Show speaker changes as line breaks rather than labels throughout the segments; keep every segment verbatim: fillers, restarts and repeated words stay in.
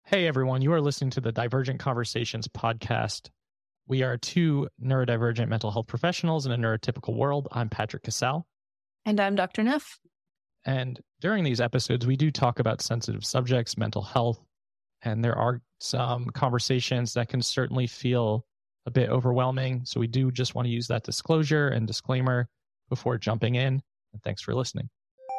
Hey everyone, you are listening to the Divergent Conversations podcast. We are two neurodivergent mental health professionals in a neurotypical world. I'm Patrick Cassell.
And I'm Doctor Neff.
And during these episodes, we do talk about sensitive subjects, mental health, and there are some conversations that can certainly feel a bit overwhelming. So we do just want to use that disclosure and disclaimer before jumping in. And thanks for listening.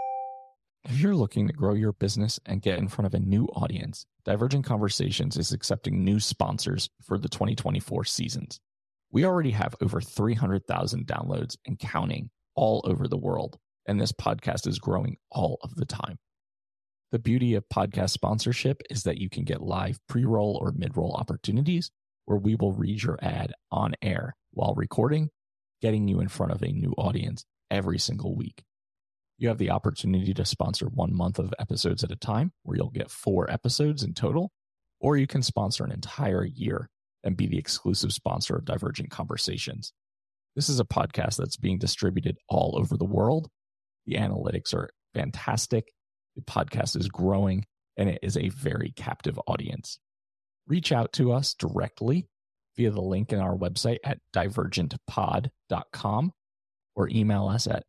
If you're looking to grow your business and get in front of a new audience, Divergent Conversations is accepting new sponsors for the twenty twenty-four seasons. We already have over three hundred thousand downloads and counting all over the world, and this podcast is growing all of the time. The beauty of podcast sponsorship is that you can get live pre-roll or mid-roll opportunities where we will read your ad on air while recording, getting you in front of a new audience every single week. You have the opportunity to sponsor one month of episodes at a time, where you'll get four episodes in total, or you can sponsor an entire year and be the exclusive sponsor of Divergent Conversations. This is a podcast that's being distributed all over the world. The analytics are fantastic. The podcast is growing, and it is a very captive audience. Reach out to us directly via the link in our website at divergent pod dot com. or email us at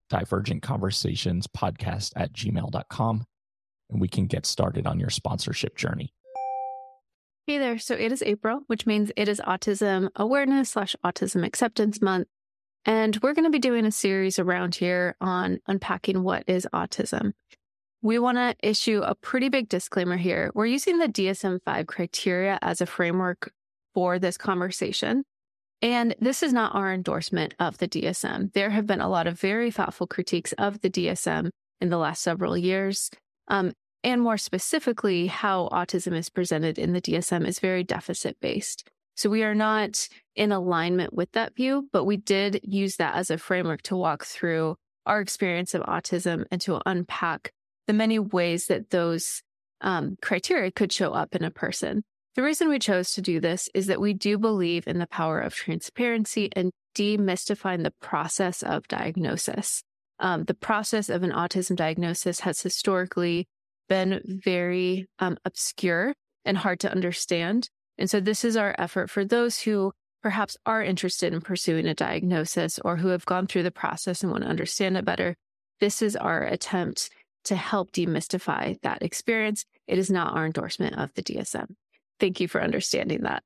divergentconversationspodcast at gmail dot com, and we can get started on your sponsorship journey.
Hey there. So it is April, which means it is Autism Awareness slash Autism Acceptance Month. And we're going to be doing a series around here on unpacking what is autism. We want to issue a pretty big disclaimer here. We're using the D S M five criteria as a framework for this conversation. And this is not our endorsement of the D S M. There have been a lot of very thoughtful critiques of the D S M in the last several years. Um, and more specifically, how autism is presented in the D S M is very deficit-based. So we are not in alignment with that view, but we did use that as a framework to walk through our experience of autism and to unpack the many ways that those um, criteria could show up in a person. The reason we chose to do this is that we do believe in the power of transparency and demystifying the process of diagnosis. Um, the process of an autism diagnosis has historically been very um, obscure and hard to understand. And so this is our effort for those who perhaps are interested in pursuing a diagnosis or who have gone through the process and want to understand it better. This is our attempt to help demystify that experience. It is not our endorsement of the D S M. Thank you for understanding that.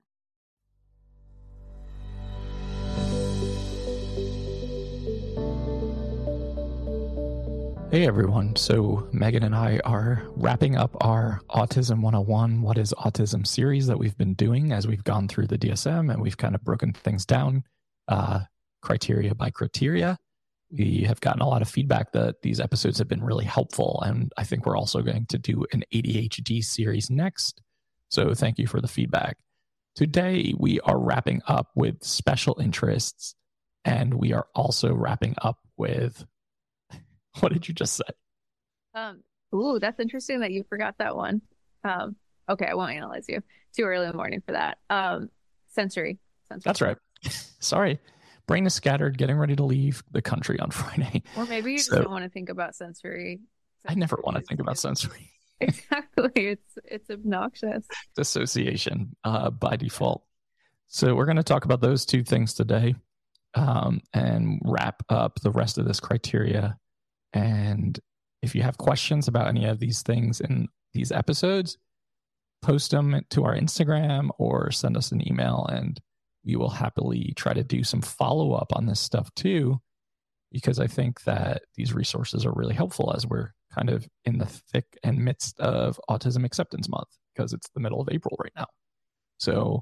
Hey everyone. So Megan and I are wrapping up our Autism one oh one, What is Autism series that we've been doing as we've gone through the D S M, and we've kind of broken things down uh, criteria by criteria. We have gotten a lot of feedback that these episodes have been really helpful, and I think we're also going to do an A D H D series next. So thank you for the feedback. Today, we are wrapping up with special interests, and we are also wrapping up with, what did you just say?
Um, ooh, that's interesting that you forgot that one. Um, okay, I won't analyze you. Too early in the morning for that. Um, sensory. sensory.
That's right. Sorry. Brain is scattered, getting ready to leave the country on Friday.
Or maybe you just
so,
don't want to think about sensory. sensory
I never want to think about sensory.
Exactly. It's it's obnoxious.
Dissociation uh, by default. So we're going to talk about those two things today um, and wrap up the rest of this criteria. And if you have questions about any of these things in these episodes, post them to our Instagram or send us an email, and we will happily try to do some follow-up on this stuff too, because I think that these resources are really helpful as we're kind of in the thick and midst of Autism Acceptance Month, because it's the middle of April right now. So,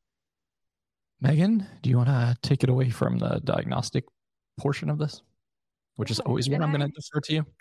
Megan, do you want to take it away from the diagnostic portion of this, which is always what I'm going to defer to you?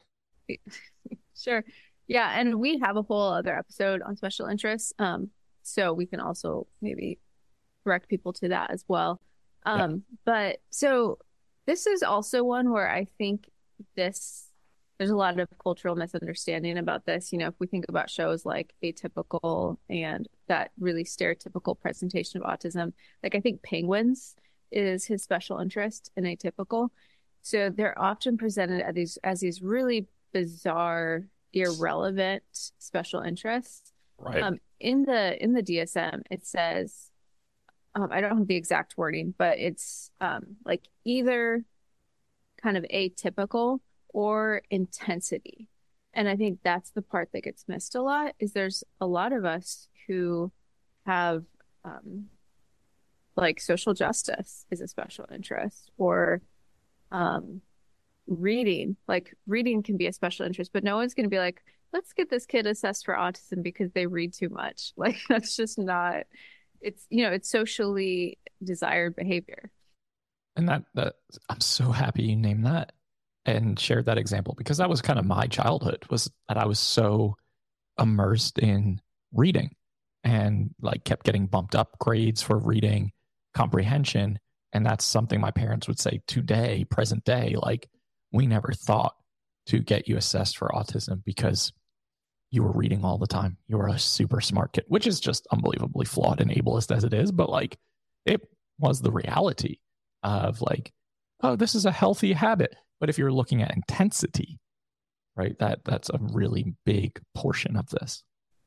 Sure. Yeah, and we have a whole other episode on special interests, um, so we can also maybe direct people to that as well. Um, yeah. But so this is also one where I think this, there's a lot of cultural misunderstanding about this. You know, if we think about shows like Atypical and that really stereotypical presentation of autism, like I think Penguins is his special interest in Atypical. So they're often presented as these, as these really bizarre, irrelevant special interests.
Right.
Um, in the in the D S M, it says, um, I don't have the exact wording, but it's um, like either kind of atypical or intensity. And I think that's the part that gets missed a lot is there's a lot of us who have um, like social justice is a special interest or um, reading. Like reading can be a special interest, but no one's going to be like, let's get this kid assessed for autism because they read too much. Like that's just not, it's, you know, it's socially desired behavior.
And that, that I'm so happy you named that and shared that example because that was kind of my childhood was that I was so immersed in reading and like kept getting bumped up grades for reading comprehension. And that's something my parents would say today, present day, like we never thought to get you assessed for autism because you were reading all the time. You were a super smart kid, which is just unbelievably flawed and ableist as it is. But like it was the reality of like, oh, this is a healthy habit. But if you're looking at intensity, right, that that's a really big portion of this.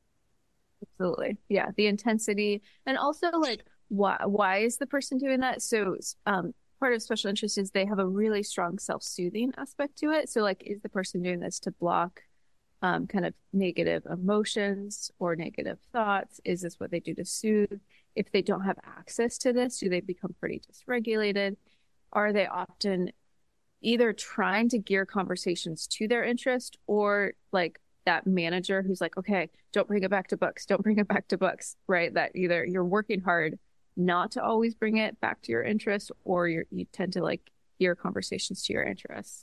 Absolutely. Yeah. The intensity and also like why why is the person doing that? So um part of special interest is they have a really strong self-soothing aspect to it. So like is the person doing this to block um kind of negative emotions or negative thoughts? Is this what they do to soothe? If they don't have access to this, do they become pretty dysregulated? Are they often either trying to gear conversations to their interest or like that manager who's like, okay, don't bring it back to books, don't bring it back to books, right? That either you're working hard not to always bring it back to your interest or you're, you tend to like gear conversations to your interests.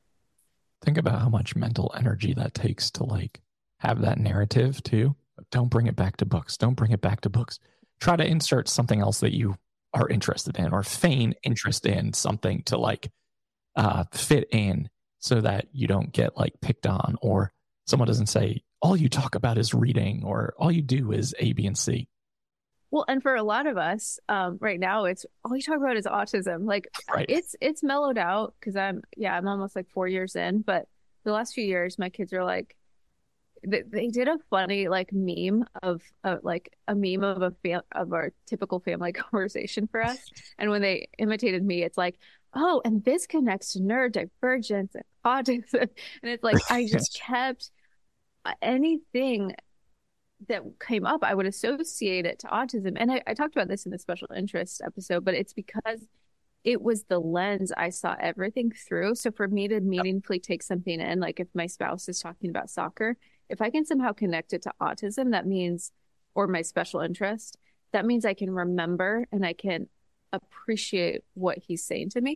Think about how much mental energy that takes to like have that narrative too. Don't bring it back to books. Don't bring it back to books. Try to insert something else that you are interested in or feign interest in something to like uh, fit in so that you don't get like picked on or someone doesn't say, all you talk about is reading or all you do is A, B, and C.
Well, and for a lot of us, um, right now, it's all you talk about is autism. Like
Right.
it's it's mellowed out because I'm yeah, I'm almost like four years in, but the last few years, my kids are like they, they did a funny like meme of uh, like a meme of a fam- of our typical family conversation for us, and when they imitated me, it's like, oh, and this connects to neurodivergence and autism, and it's like I just kept uh, anything that came up, I would associate it to autism. And I, I talked about this in the special interest episode, but it's because it was the lens I saw everything through. So for me to meaningfully take something in, like if my spouse is talking about soccer, if I can somehow connect it to autism, that means, or my special interest, that means I can remember and I can appreciate what he's saying to me.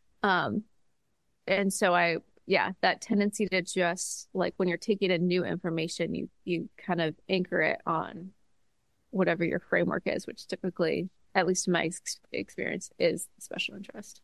Um, and so I, yeah, that tendency to just like when you're taking in new information, you you kind of anchor it on whatever your framework is, which typically, at least in my ex- experience, is special interest.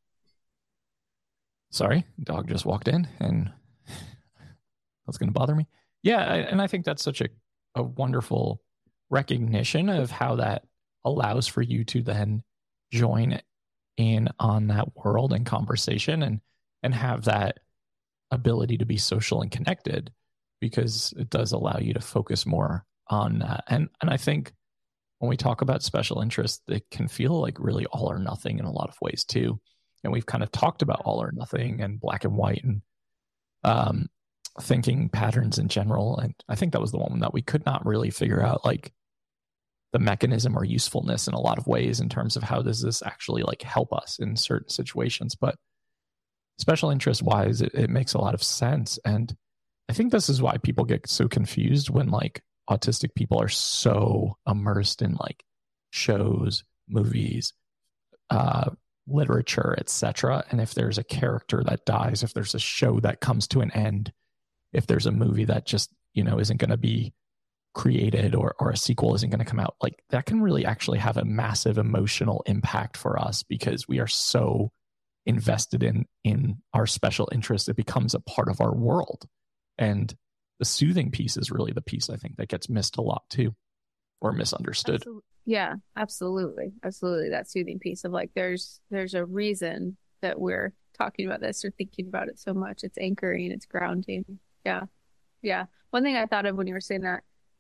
Sorry, dog just walked in and that's going to bother me. Yeah, and I think that's such a, a wonderful recognition of how that allows for you to then join in on that world and conversation and and have that ability to be social and connected because it does allow you to focus more on that. And and I think when we talk about special interest, it can feel like really all or nothing in a lot of ways too. And we've kind of talked about all or nothing and black and white and um, thinking patterns in general. And I think that was the one that we could not really figure out like the mechanism or usefulness in a lot of ways in terms of how does this actually like help us in certain situations. But special interest wise, it, it makes a lot of sense. And I think this is why people get so confused when like autistic people are so immersed in like shows, movies, uh, literature, et cetera. And if there's a character that dies, if there's a show that comes to an end, if there's a movie that just, you know, isn't going to be created or, or a sequel isn't going to come out, like that can really actually have a massive emotional impact for us because we are so invested in in our special interest. It becomes a part of our world. And the soothing piece is really the piece I think that gets missed a lot too, or misunderstood.
Absolutely. Yeah, absolutely. Absolutely. That soothing piece of like, there's, there's a reason that we're talking about this or thinking about it so much. It's anchoring, it's grounding. Yeah. Yeah. One thing I thought of when you were saying that,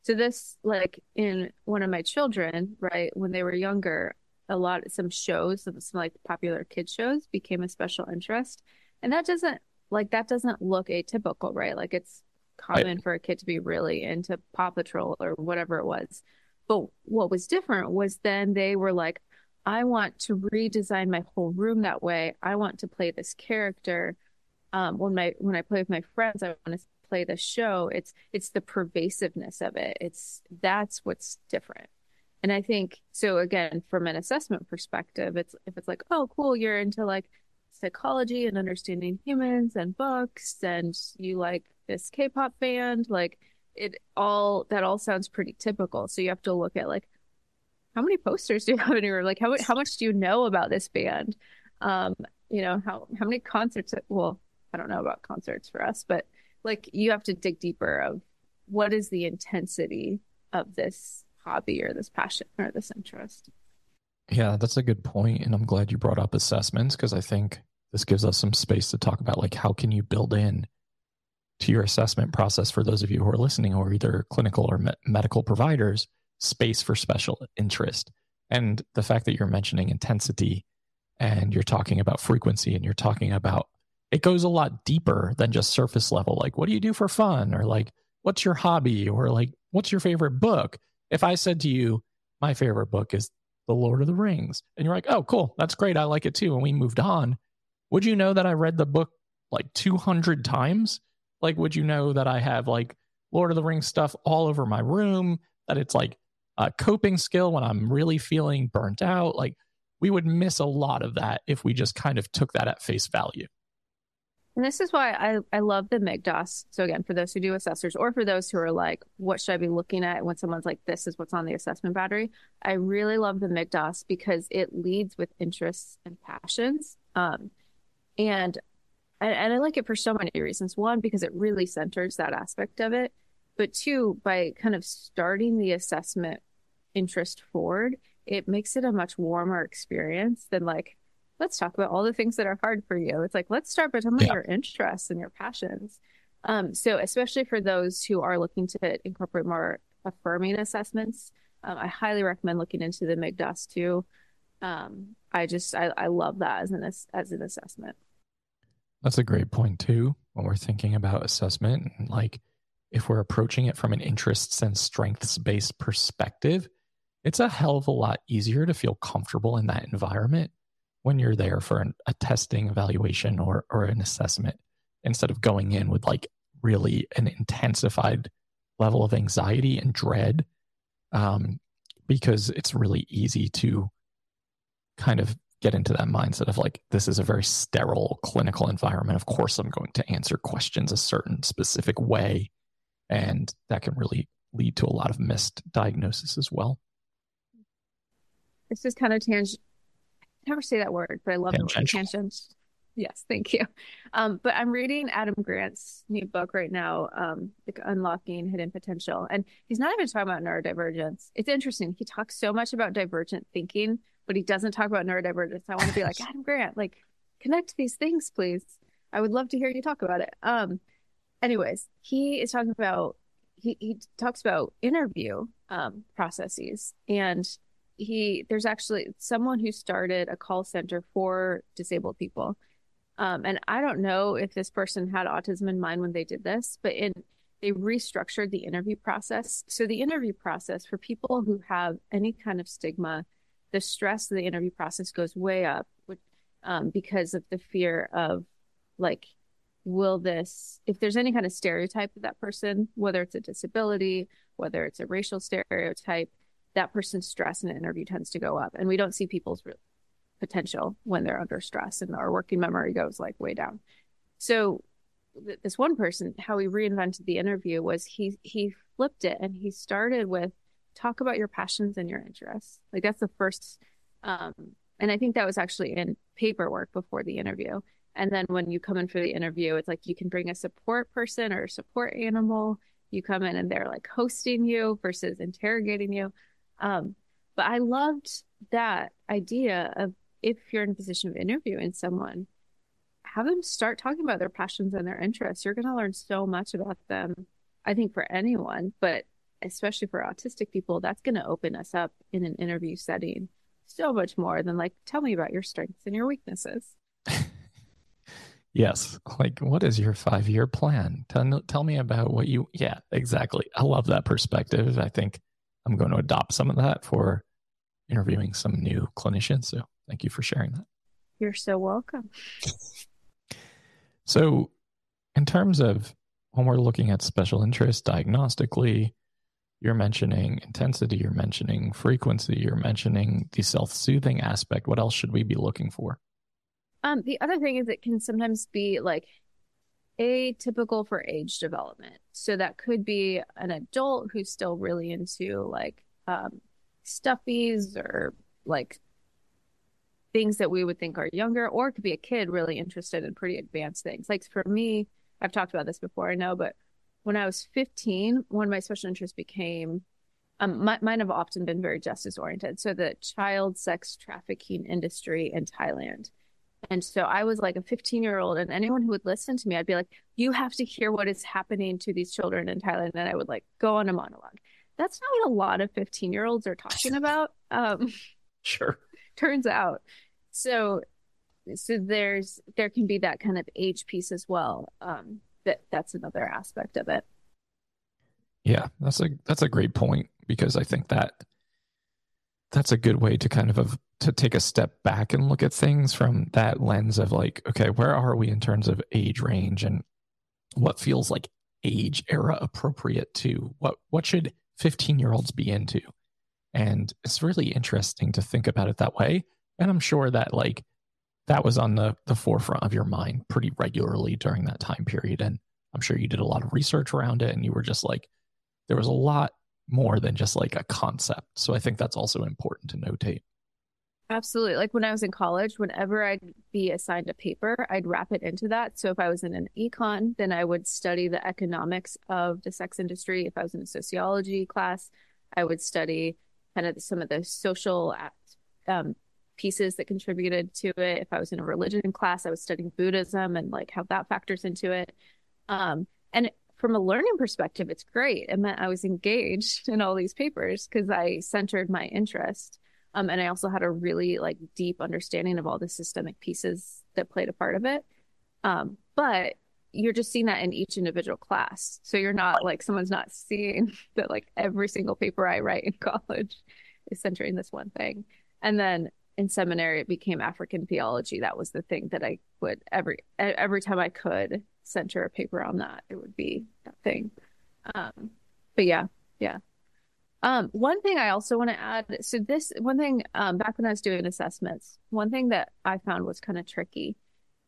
So this, like in one of my children, right, when they were younger, a lot some shows, some like popular kids shows became a special interest. And that doesn't like that doesn't look atypical, right? Like it's
Right.
common for a kid to be really into Paw Patrol or whatever it was. But what was different was then they were like, I want to redesign my whole room that way. I want to play this character. Um, when my when I play with my friends, I want to play the show. It's it's the pervasiveness of it. It's that's what's different. And I think so again, from an assessment perspective, it's if it's like, oh, cool, you're into like psychology and understanding humans and books, and you like this K-pop band, like it all that all sounds pretty typical. So you have to look at like how many posters do you have in your room? Like how how much do you know about this band? Um, you know, how how many concerts well, I don't know about concerts for us, but like you have to dig deeper of what is the intensity of this hobby or this passion or this interest.
Yeah, that's a good point, and I'm glad you brought up assessments because I think this gives us some space to talk about like how can you build in to your assessment process for those of you who are listening who are either clinical or me- medical providers, space for special interest. And the fact that you're mentioning intensity and you're talking about frequency and you're talking about it goes a lot deeper than just surface level. Like, what do you do for fun? Or like, what's your hobby? Or like, what's your favorite book? If I said to you, my favorite book is The Lord of the Rings, and you're like, oh, cool, that's great, I like it too, and we moved on, would you know that I read the book like two hundred times? Like, would you know that I have like Lord of the Rings stuff all over my room, that it's like a coping skill when I'm really feeling burnt out? Like, we would miss a lot of that if we just kind of took that at face value.
And this is why I, I love the M G D O S. So again, for those who do assessors or for those who are like, what should I be looking at when someone's like, this is what's on the assessment battery? I really love the M G D O S because it leads with interests and passions. Um, and, and and I like it for so many reasons. One, because it really centers that aspect of it. But two, by kind of starting the assessment interest forward, it makes it a much warmer experience than like, let's talk about all the things that are hard for you. It's like, let's start by talking about
Yeah.
your interests and your passions. Um, so especially for those who are looking to incorporate more affirming assessments, um, I highly recommend looking into the M G D O S too. Um, I just, I, I love that as an, as an assessment.
That's a great point too. When we're thinking about assessment, like if we're approaching it from an interests and strengths based perspective, it's a hell of a lot easier to feel comfortable in that environment when you're there for an, a testing evaluation or, or an assessment instead of going in with like really an intensified level of anxiety and dread, um, because it's really easy to kind of get into that mindset of like, this is a very sterile clinical environment. Of course, I'm going to answer questions a certain specific way. And that can really lead to a lot of missed diagnosis as well.
It's just kind of tangent. I never say that word, but I love the word
Tangential.
tangent. Yes, thank you. Um, but I'm reading Adam Grant's new book right now, um, like Unlocking Hidden Potential. And he's not even talking about neurodivergence. It's interesting. He talks so much about divergent thinking, but he doesn't talk about neurodivergence. I want to be like, Adam Grant, like connect these things, please. I would love to hear you talk about it. Um, anyways, he is talking about, he, he talks about interview um, processes. And he, there's actually someone who started a call center for disabled people. Um, and I don't know if this person had autism in mind when they did this, but in they restructured the interview process. So the interview process for people who have any kind of stigma, the stress of the interview process goes way up, which, um, because of the fear of like, will this, if there's any kind of stereotype of that person, whether it's a disability, whether it's a racial stereotype, that person's stress in an interview tends to go up. And we don't see people's real potential when they're under stress, and our working memory goes like way down. So th- this one person, how he reinvented the interview was he he flipped it and he started with talk about your passions and your interests. Like that's the first um and I think that was actually in paperwork before the interview. And then when you come in for the interview, it's like you can bring a support person or a support animal. You come in and they're like hosting you versus interrogating you. Um, but I loved that idea of if you're in a position of interviewing someone, have them start talking about their passions and their interests. You're going to learn so much about them, I think, for anyone, but especially for autistic people, that's going to open us up in an interview setting so much more than like, tell me about your strengths and your weaknesses.
Yes. Like, what is your five year plan? Tell, tell me about what you, yeah, exactly. I love that perspective. I think I'm going to adopt some of that for interviewing some new clinicians. So thank you for sharing that.
You're so welcome.
So, in terms of when we're looking at special interest diagnostically, you're mentioning intensity, you're mentioning frequency, you're mentioning the self-soothing aspect. What else should we be looking for?
Um, the other thing is it can sometimes be like atypical for age development. So that could be an adult who's still really into like um, stuffies or like things that we would think are younger, or it could be a kid really interested in pretty advanced things. Like for me, I've talked about this before, I know, but when I was fifteen, one of my special interests became, um, my, mine have often been very justice oriented. So the child sex trafficking industry in Thailand. And so I was like a fifteen year old, and anyone who would listen to me, I'd be like, you have to hear what is happening to these children in Thailand. And I would like go on a monologue. That's not what a lot of fifteen year olds are talking about. Um,
sure.
Turns out. So, so there's, there can be that kind of age piece as well. Um, that that's another aspect of it.
Yeah, that's a, that's a great point, because I think that that's a good way to kind of, of to take a step back and look at things from that lens of like, okay, where are we in terms of age range, and what feels like age era appropriate to what, what should fifteen year olds be into? And it's really interesting to think about it that way. And I'm sure that like that was on the, the forefront of your mind pretty regularly during that time period. And I'm sure you did a lot of research around it, and you were just like, there was a lot more than just like a concept. So I think that's also important to notate.
Absolutely. Like when I was in college, whenever I'd be assigned a paper, I'd wrap it into that. So if I was in an econ, then I would study the economics of the sex industry. If I was in a sociology class, I would study kind of some of the social um, pieces that contributed to it. If I was in a religion class, I was studying Buddhism and like how that factors into it. Um, and from a learning perspective, it's great. It meant I was engaged in all these papers because I centered my interest. Um, and I also had a really like deep understanding of all the systemic pieces that played a part of it. Um, but you're just seeing that in each individual class. So you're not like, someone's not seeing that like every single paper I write in college is centering this one thing. And then in seminary, it became African theology. That was the thing that I would every, every time I could center a paper on that, it would be that thing. Um, but yeah, yeah. Um, one thing I also want to add, so this one thing, um, back when I was doing assessments, one thing that I found was kind of tricky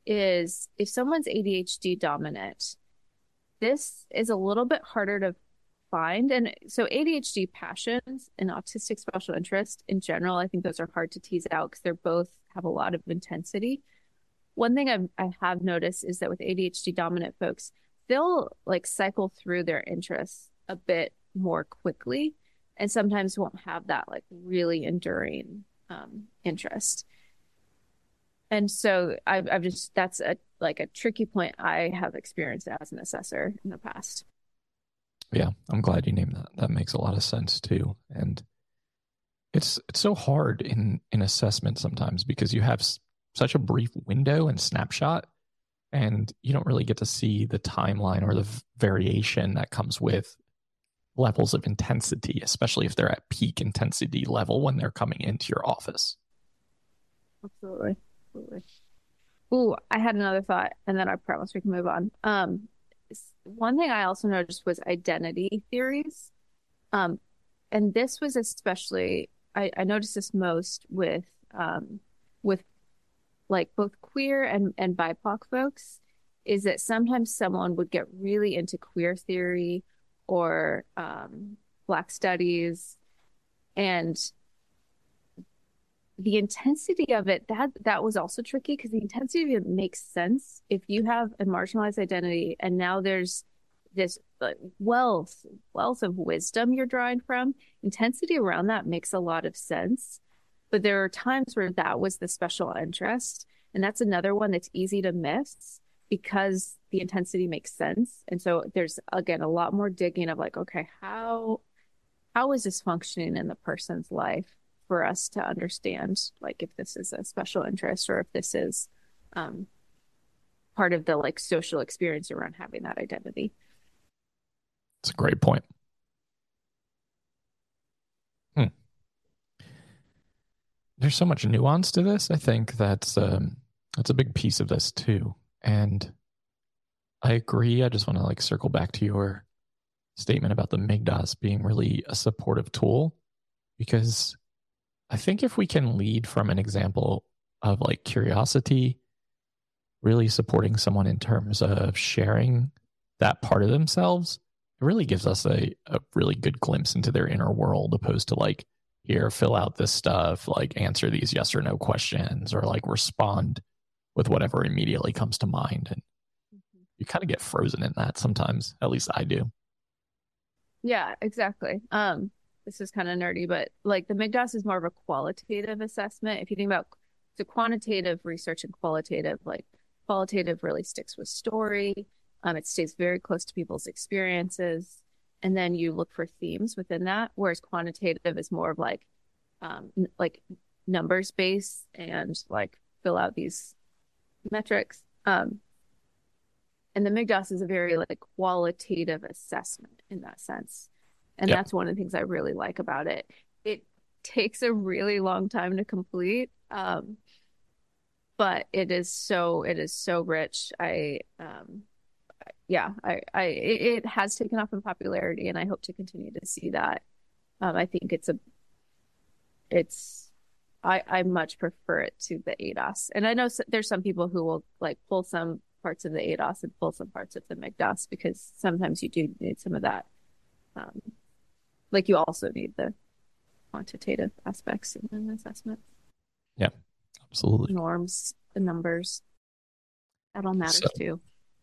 is if someone's A D H D dominant, this is a little bit harder to find. And so A D H D passions and autistic special interest in general, I think those are hard to tease out because they're both have a lot of intensity. One thing I've, I have noticed is that with A D H D dominant folks, they'll like cycle through their interests a bit more quickly, and sometimes won't have that like really enduring um, interest. And so I've, I've just, that's a like a tricky point I have experienced as an assessor in the past.
Yeah, I'm glad you named that. That makes a lot of sense too. And it's it's so hard in in assessment sometimes because you have s- such a brief window and snapshot, and you don't really get to see the timeline or the v- variation that comes with levels of intensity, especially if they're at peak intensity level when they're coming into your office.
Absolutely. Absolutely. Ooh, I had another thought, and then I promise we can move on. Um, one thing I also noticed was identity theories. Um, and this was especially, I, I noticed this most with um, with like both queer and, and B I P O C folks, is that sometimes someone would get really into queer theory or um, Black studies, and the intensity of it, that that was also tricky because the intensity of it makes sense if you have a marginalized identity and now there's this wealth wealth of wisdom you're drawing from. Intensity around that makes a lot of sense, but there are times where that was the special interest, and that's another one that's easy to miss because the intensity makes sense. And so there's again a lot more digging of like, okay, how how is this functioning in the person's life for us to understand, like, if this is a special interest or if this is um, part of the like social experience around having that identity.
It's a great point. Hmm. There's so much nuance to this. I think that's um, that's a big piece of this too. And I agree. I just want to like circle back to your statement about the Migdas being really a supportive tool, because I think if we can lead from an example of like curiosity, really supporting someone in terms of sharing that part of themselves, it really gives us a, a really good glimpse into their inner world, opposed to like, here, fill out this stuff, like answer these yes or no questions, or like respond with whatever immediately comes to mind. And you kind of get frozen in that sometimes. At least I do.
Yeah, exactly. Um, this is kind of nerdy, but like the Migdas is more of a qualitative assessment. If you think about the quantitative research and qualitative, like qualitative really sticks with story. Um, it stays very close to people's experiences. And then you look for themes within that, whereas quantitative is more of like um n- like numbers based and like fill out these metrics. Um, and the Migdas is a very like qualitative assessment in that sense. And
Yep.
that's one of the things I really like about it. It takes a really long time to complete. Um, but it is so it is so rich. I um yeah, I I it, it has taken off in popularity and I hope to continue to see that. Um, I think it's a it's I I much prefer it to the A D O S. And I know s there's some people who will like pull some parts of the A D O S and pull some parts of the Migdas because sometimes you do need some of that. Um, like you also need the quantitative aspects in an assessment.
Yeah, absolutely.
Norms, the numbers, that all matters
So
too.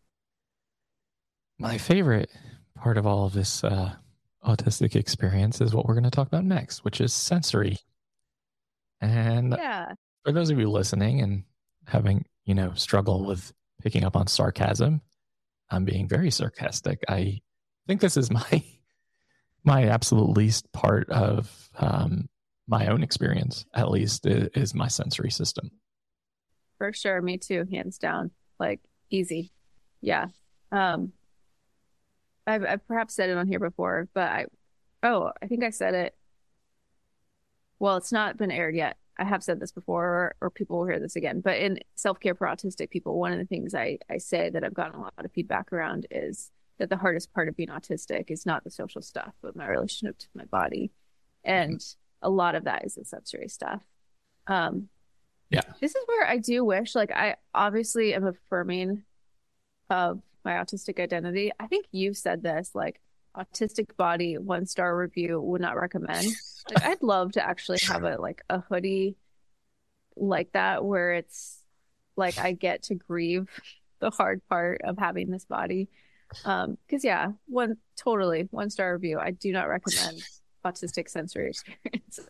my favorite part of all of this uh, autistic experience is what we're going to talk about next, which is sensory. And
Yeah.
for those of you listening and having, you know, struggle with picking up on sarcasm, I'm being very sarcastic. I think this is my my absolute least part of um, my own experience, at least, is my sensory system.
For sure, me too, hands down. Like easy. Yeah. Um, I've I've perhaps said it on here before, but I oh, I think I said it. Well, it's not been aired yet. I have said this before, or, or people will hear this again. But in self-care for autistic people, one of the things I I say that I've gotten a lot of feedback around is that the hardest part of being autistic is not the social stuff, but my relationship to my body. And a lot of that is the sensory stuff. Um,
Yeah.
this is where I do wish, like, I obviously am affirming of my autistic identity. I think you've said this, like, autistic body, one star review, would not recommend. Like, I'd love to actually have a like a hoodie like that where it's like I get to grieve the hard part of having this body. Um, because yeah, one totally one star review. I do not recommend autistic sensory experiences.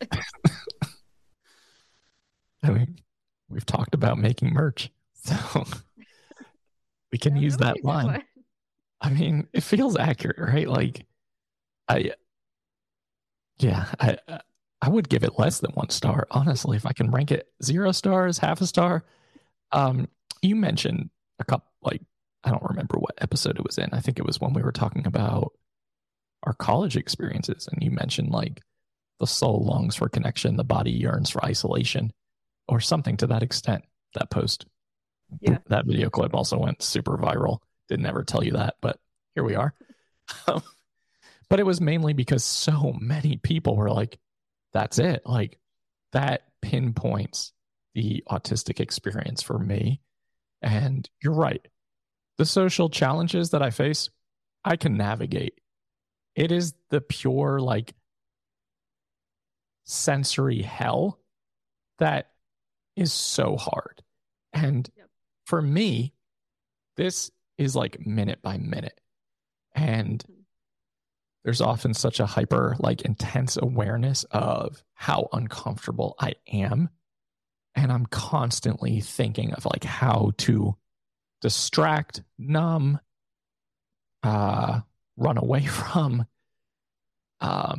I mean, we've talked about making merch, so we can
That
use
would be a
that
good
line.
one.
I mean, it feels accurate, right? Like, I, yeah, I, I would give it less than one star, honestly. If I can rank it zero stars, half a star. Um, you mentioned a couple, like, I don't remember what episode it was in. I think it was when we were talking about our college experiences, and you mentioned like the soul longs for connection, the body yearns for isolation, or something to that extent. That post,
Yeah.
that video clip also went super viral. Didn't ever tell you that, but here we are. But it was mainly because so many people were like, that's it. Like, that pinpoints the autistic experience for me. And you're right. The social challenges that I face, I can navigate. It is the pure, like, sensory hell that is so hard. And
Yep.
for me, this is like minute by minute. And there's often such a hyper, like, intense awareness of how uncomfortable I am. And I'm constantly thinking of like how to distract, numb, uh, run away from, um,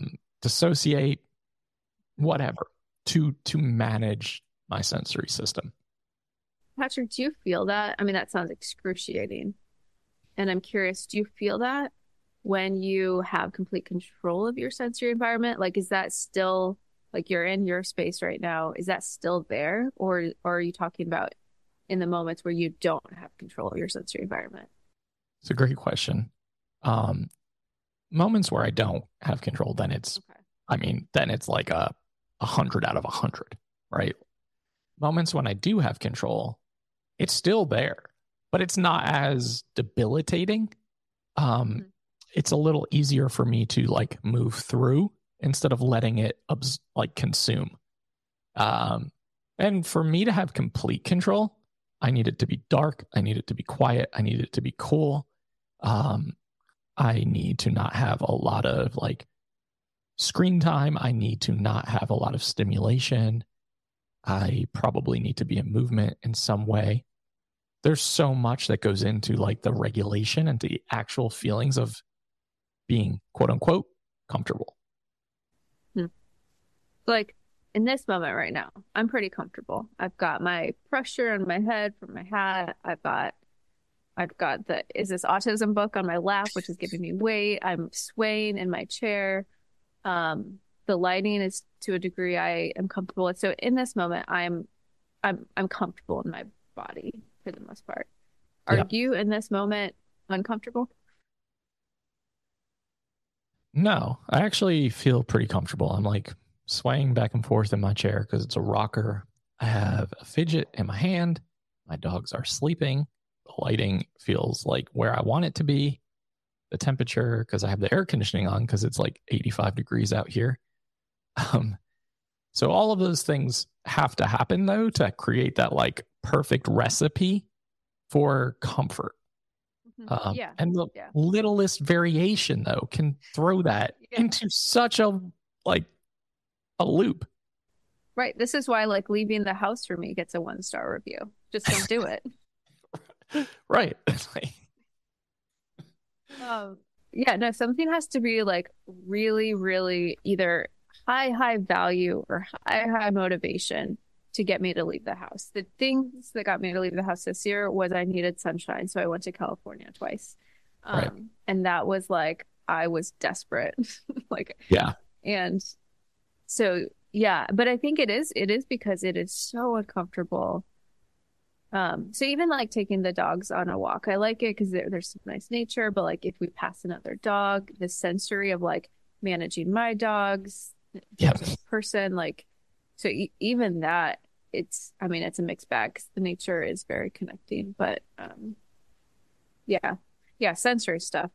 dissociate, whatever, to to manage my sensory system.
Patrick, do you feel that? I mean, that sounds excruciating. And I'm curious, do you feel that when you have complete control of your sensory environment? Like, is that still, like, you're in your space right now, is that still there? Or, or are you talking about in the moments where you don't have control of your sensory environment?
It's a great question. Um, moments where I don't have control, then it's, okay. I mean, then it's like a, a hundred out of a hundred, right? Moments when I do have control, it's still there, but it's not as debilitating. Um, mm-hmm. It's a little easier for me to like move through instead of letting it abs- like consume. Um, and for me to have complete control, I need it to be dark. I need it to be quiet. I need it to be cool. Um, I need to not have a lot of like screen time. I need to not have a lot of stimulation. I probably need to be in movement in some way. There's so much that goes into like the regulation and the actual feelings of being quote unquote comfortable.
Hmm. Like in this moment right now, I'm pretty comfortable. I've got my pressure on my head from my hat. I've got, I've got the Is This Autism book on my lap, which is giving me weight. I'm swaying in my chair. Um, the lighting is to a degree I am comfortable with. So in this moment, I'm, I'm, I'm comfortable in my body for the most part. Are yeah. you in this moment uncomfortable?
No, I actually feel pretty comfortable. I'm like swaying back and forth in my chair because it's a rocker. I have a fidget in my hand. My dogs are sleeping. The lighting feels like where I want it to be. The temperature, because I have the air conditioning on because it's like eighty-five degrees out here. Um, so all of those things have to happen though to create that like perfect recipe for comfort.
Mm-hmm. Um, yeah.
And the
yeah.
littlest variation though can throw that yeah. into such a like a loop.
Right. This is why like leaving the house for me gets a one star review. Just don't do it.
Right.
um, yeah. No, something has to be like really, really either high, high value or high, high motivation to get me to leave the house. The things that got me to leave the house this year was I needed sunshine. So I went to California twice. Um, right. And that was like, I was desperate. like,
yeah.
And so, yeah, but I think it is, it is because it is so uncomfortable. Um, so even like taking the dogs on a walk, I like it because there, there's some nice nature, but like if we pass another dog, the sensory of like managing my dogs,
yeah.
person, like, so e- even that, it's, I mean, it's a mixed bag because the nature is very connecting, but um, yeah, yeah, sensory stuff.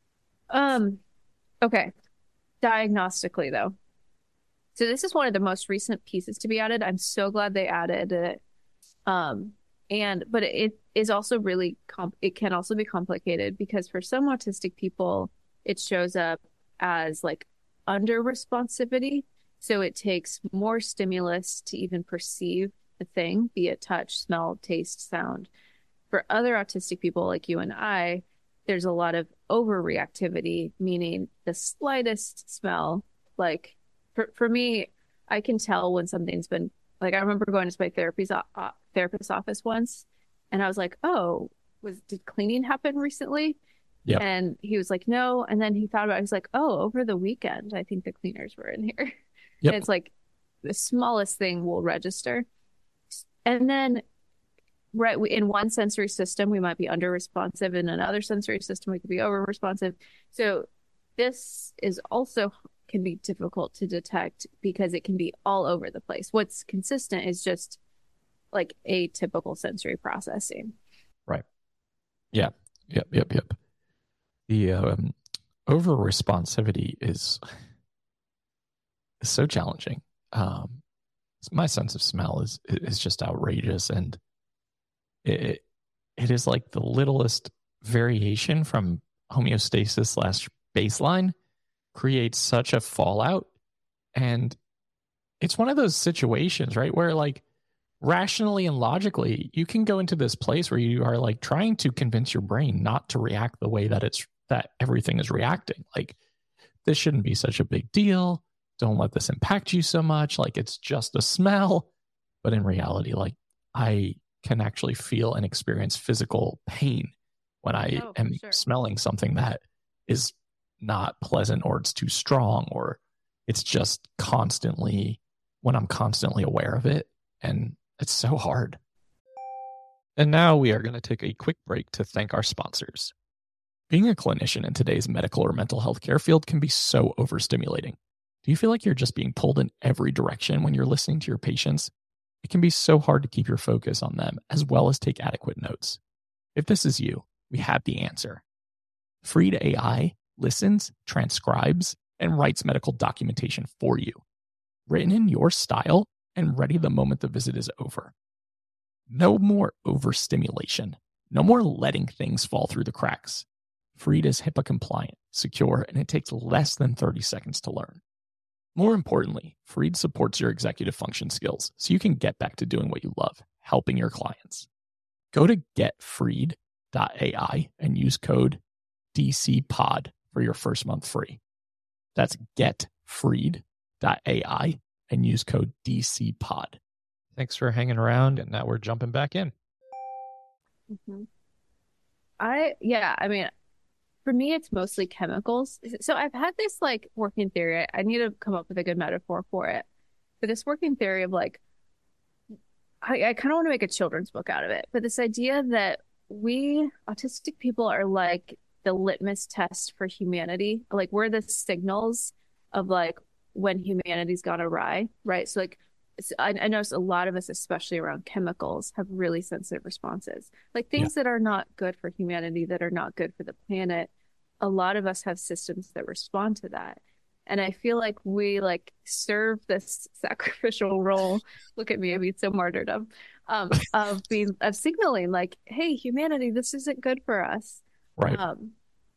Um, okay, diagnostically though. So this is one of the most recent pieces to be added. I'm so glad they added it. Um, and, but it is also really, comp- it can also be complicated because for some autistic people, it shows up as like under responsivity. So it takes more stimulus to even perceive the thing, be it touch, smell, taste, sound. For other autistic people like you and I, there's a lot of overreactivity, meaning the slightest smell, like for, for me, I can tell when something's been, like I remember going to my therapy's uh, therapist's office once and I was like, oh, was did cleaning happen recently?
Yeah.
And he was like, no. And then he thought about it. He's like, oh, over the weekend, I think the cleaners were in here.
Yep.
And it's like the smallest thing will register. And then right in one sensory system, we might be under responsive. In another sensory system, we could be over responsive. So this is also can be difficult to detect because it can be all over the place. What's consistent is just like atypical sensory processing.
Right. Yeah. Yep. Yep. Yep. The um, over responsivity is, is so challenging. Um, my sense of smell is is just outrageous, and it it is like the littlest variation from homeostasis slash baseline creates such a fallout. And it's one of those situations, right, where like rationally and logically you can go into this place where you are like trying to convince your brain not to react the way that it's that everything is reacting. Like, this shouldn't be such a big deal. don't let this impact you so much. Like, it's just a smell. But in reality, like, I can actually feel and experience physical pain when I
Oh,
am
sure.
smelling something that is not pleasant, or it's too strong, or it's just constantly, when I'm constantly aware of it. And it's so hard. And now we are going to take a quick break to thank our sponsors. Being a clinician in today's medical or mental health care field can be so overstimulating. Do you feel like you're just being pulled in every direction when you're listening to your patients? It can be so hard to keep your focus on them as well as take adequate notes. If this is you, we have the answer. Freed A I listens, transcribes, and writes medical documentation for you, written in your style and ready the moment the visit is over. No more overstimulation. No more letting things fall through the cracks. Freed is HIPAA compliant, secure, and it takes less than thirty seconds to learn. More importantly, Freed supports your executive function skills so you can get back to doing what you love, helping your clients. Go to get freed dot A I and use code D C pod for your first month free. That's get freed dot A I and use code D C pod. Thanks for hanging around, and now we're jumping back in.
Mm-hmm. I, yeah, I mean, for me, it's mostly chemicals. So I've had this like working theory. I need to come up with a good metaphor for it. But this working theory of like, I, I kind of want to make a children's book out of it. But this idea that we autistic people are like the litmus test for humanity. Like, we're the signals of like when humanity's gone awry, right? So like, I, I notice a lot of us, especially around chemicals, have really sensitive responses. Like things yeah. that are not good for humanity, that are not good for the planet. A lot of us have systems that respond to that. And I feel like we like serve this sacrificial role. Look at me, I mean, so martyrdom um, of being of signaling like, hey, humanity, this isn't good for us.
Right.
Um,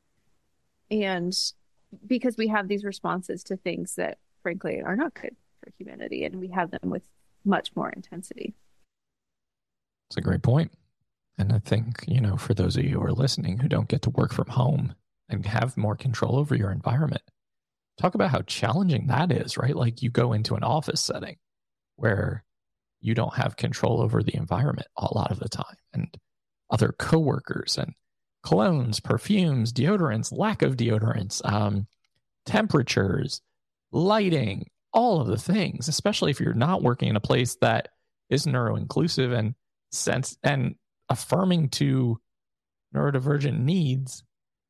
and because we have these responses to things that frankly are not good for humanity, and we have them with much more intensity.
It's a great point. And I think, you know, for those of you who are listening who don't get to work from home and have more control over your environment, talk about how challenging that is, right? Like, you go into an office setting where you don't have control over the environment a lot of the time, and other coworkers and colognes, perfumes, deodorants, lack of deodorants, um, temperatures, lighting, all of the things, especially if you're not working in a place that is neuro-inclusive and sense and affirming to neurodivergent needs.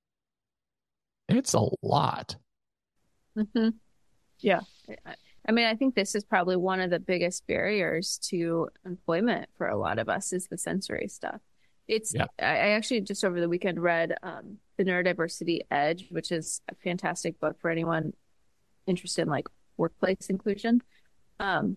It's a lot.
Mm-hmm. Yeah. I mean, I think this is probably one of the biggest barriers to employment for a lot of us is the sensory stuff. It's, yeah. I actually just over the weekend read um, The Neurodiversity Edge, which is a fantastic book for anyone interested in like workplace inclusion. Um,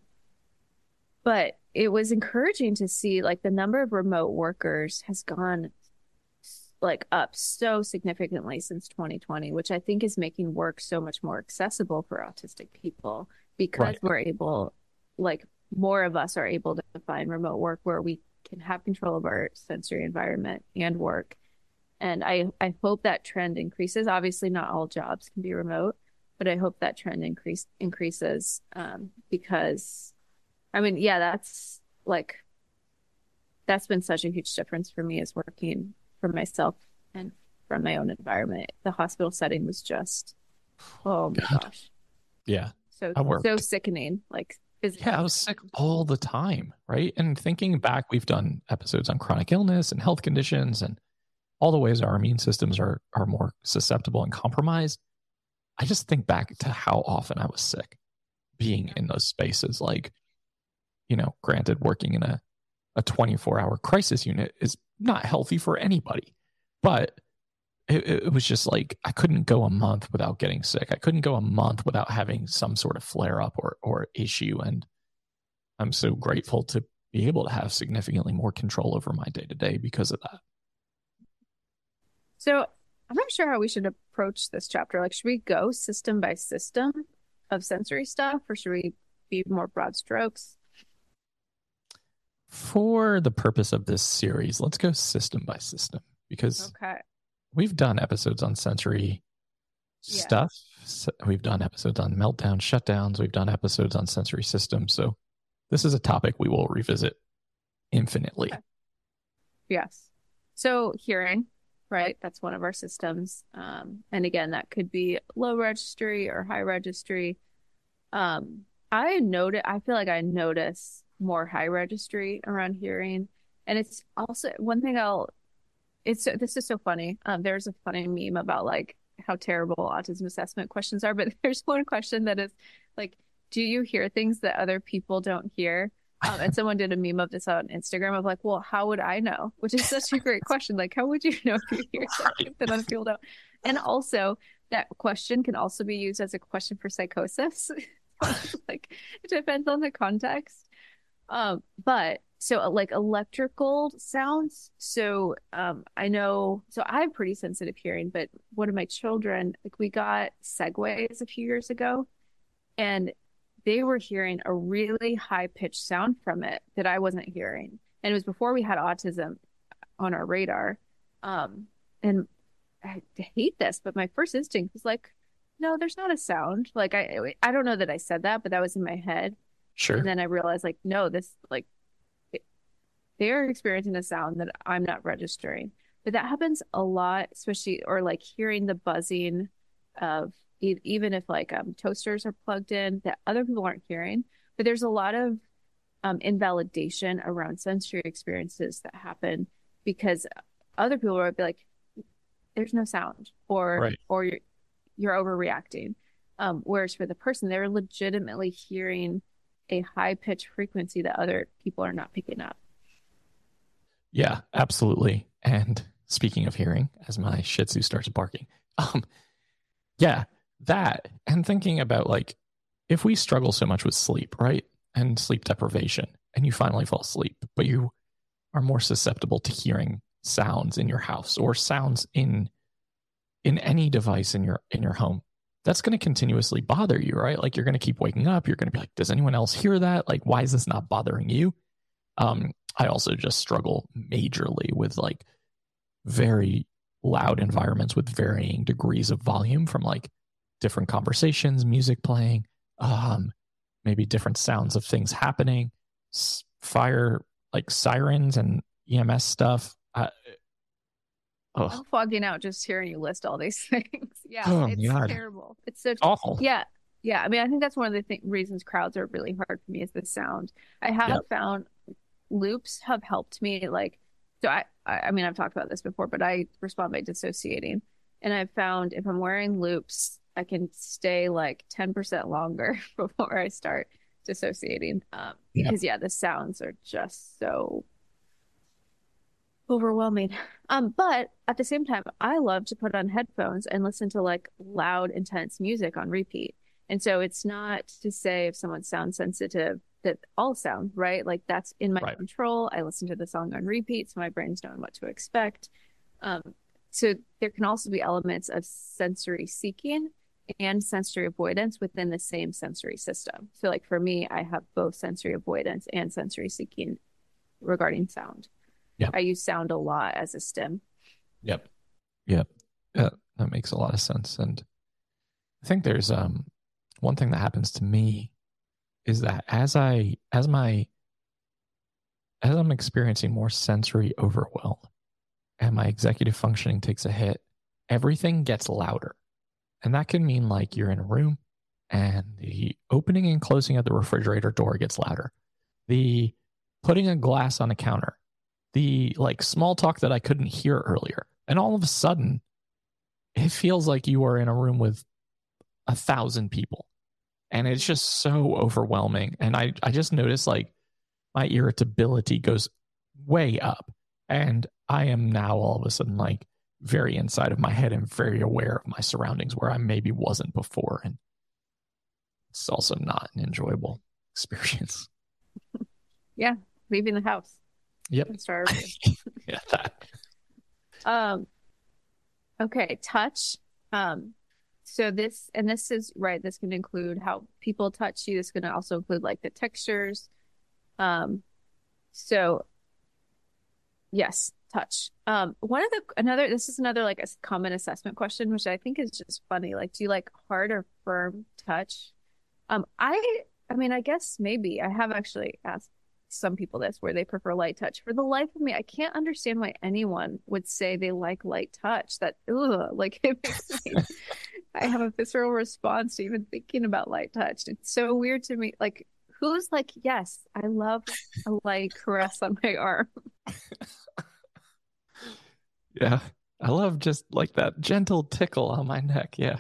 but it was encouraging to see like the number of remote workers has gone like up so significantly since twenty twenty, which I think is making work so much more accessible for autistic people because right. we're able, like more of us are able to find remote work where we can have control of our sensory environment and work. And I, I hope that trend increases. Obviously not all jobs can be remote, but I hope that trend increase increases um, because I mean, yeah, that's like, that's been such a huge difference for me as working for myself and from my own environment. The hospital setting was just, oh my God. gosh.
Yeah.
So, so sickening. Like, physically.
Yeah, I was sick all the time. Right. And thinking back, we've done episodes on chronic illness and health conditions and all the ways our immune systems are, are more susceptible and compromised. I just think back to how often I was sick being in those spaces. Like, you know, granted, working in a, a twenty-four hour crisis unit is not healthy for anybody, but it, it was just like, I couldn't go a month without getting sick. I couldn't go a month without having some sort of flare up or, or issue. And I'm so grateful to be able to have significantly more control over my day to day because of that.
So I'm not sure how we should approach this chapter. Like, should we go system by system of sensory stuff, or should we be more broad strokes?
For the purpose of this series, let's go system by system because
okay.
we've done episodes on sensory
Yeah.
stuff. So we've done episodes on meltdown, shutdowns. We've done episodes on sensory systems. So this is a topic we will revisit infinitely.
Okay. Yes. So hearing, right? That's one of our systems. Um, and again, that could be low registry or high registry. Um, I noted, I feel like I notice more high registry around hearing. And it's also one thing I'll, it's, this is so funny. Um, there's a funny meme about like how terrible autism assessment questions are, but there's one question that is like, do you hear things that other people don't hear? Um, and someone did a meme of this on Instagram of like, well, how would I know? Which is such a great question. Like, how would you know if you hear something
Right.
that other people don't? And also, that question can also be used as a question for psychosis. Like, it depends on the context. Um, but so uh, like electrical sounds. So um, I know, so I have pretty sensitive hearing, but one of my children, like we got Segways a few years ago, and they were hearing a really high pitched sound from it that I wasn't hearing. And it was before we had autism on our radar. Um, and I hate this, but my first instinct was like, no, there's not a sound. Like I, I don't know that I said that, but that was in my head.
Sure.
And then I realized, like, no, this like they're experiencing a sound that I'm not registering. But that happens a lot, especially or like hearing the buzzing of e- even if like um, toasters are plugged in that other people aren't hearing. But there's a lot of um, invalidation around sensory experiences that happen because other people will be like, "There's no sound," or
Right.
or you're you're overreacting. Um, whereas for the person, they're legitimately hearing a high pitched frequency that other people are not picking up.
Yeah, absolutely. And speaking of hearing, as my Shih Tzu starts barking, um, yeah, that and thinking about like if we struggle so much with sleep, right, and sleep deprivation, and you finally fall asleep, but you are more susceptible to hearing sounds in your house or sounds in in any device in your in your home. That's going to continuously bother you, right? Like you're going to keep waking up. You're going to be like, does anyone else hear that? Like, why is this not bothering you? Um, I also just struggle majorly with like very loud environments with varying degrees of volume from like different conversations, music playing, um, maybe different sounds of things happening, fire, like sirens and E M S stuff. I, oh.
I'm fogging out just hearing you list all these things. Yeah,
Oh,
it's
God.
terrible. It's so
Awful.
Yeah, yeah. I mean, I think that's one of the th- reasons crowds are really hard for me is the sound. I have
Yep.
found loops have helped me. Like, so I, I, I mean, I've talked about this before, but I respond by dissociating, and I've found if I'm wearing loops, I can stay like ten percent longer before I start dissociating. Um,
Yep.
because yeah, the sounds are just so overwhelming. Um, but at the same time, I love to put on headphones and listen to like loud, intense music on repeat. And so it's not to say if someone sounds sensitive that all sound, right? Like that's in my
Right.
control. I listen to the song on repeat, so my brain's knowing what to expect. Um, so there can also be elements of sensory seeking and sensory avoidance within the same sensory system. So like for me, I have both sensory avoidance and sensory seeking regarding sound.
Yep.
I use sound a lot as a stim.
Yep. Yep. Yeah, that makes a lot of sense. And I think there's um one thing that happens to me is that as I as my as I'm experiencing more sensory overwhelm and my executive functioning takes a hit, everything gets louder. And that can mean like you're in a room and the opening and closing of the refrigerator door gets louder. The putting a glass on a counter, the like small talk that I couldn't hear earlier. And all of a sudden, it feels like you are in a room with a thousand people. And it's just so overwhelming. And I, I just noticed like my irritability goes way up. And I am now all of a sudden like very inside of my head and very aware of my surroundings where I maybe wasn't before. And it's also not an enjoyable experience.
Yeah, leaving the house.
Yep. Yeah, that.
Um, okay, touch. Um, so this, and this is right, this can include how people touch you. This can also include like the textures. Um, so yes, touch. Um, one of the another this is another like a common assessment question, which I think is just funny. Like, do you like hard or firm touch? Um, I I mean, I guess maybe I have actually asked some people this where they prefer light touch. For the life of me, I can't understand why anyone would say they like light touch. That ugh, like it makes me I have a visceral response to even thinking about light touch. It's so weird to me. Like, who's like, yes, I love a light caress on my arm.
Yeah, I love just like that gentle tickle on my neck. Yeah.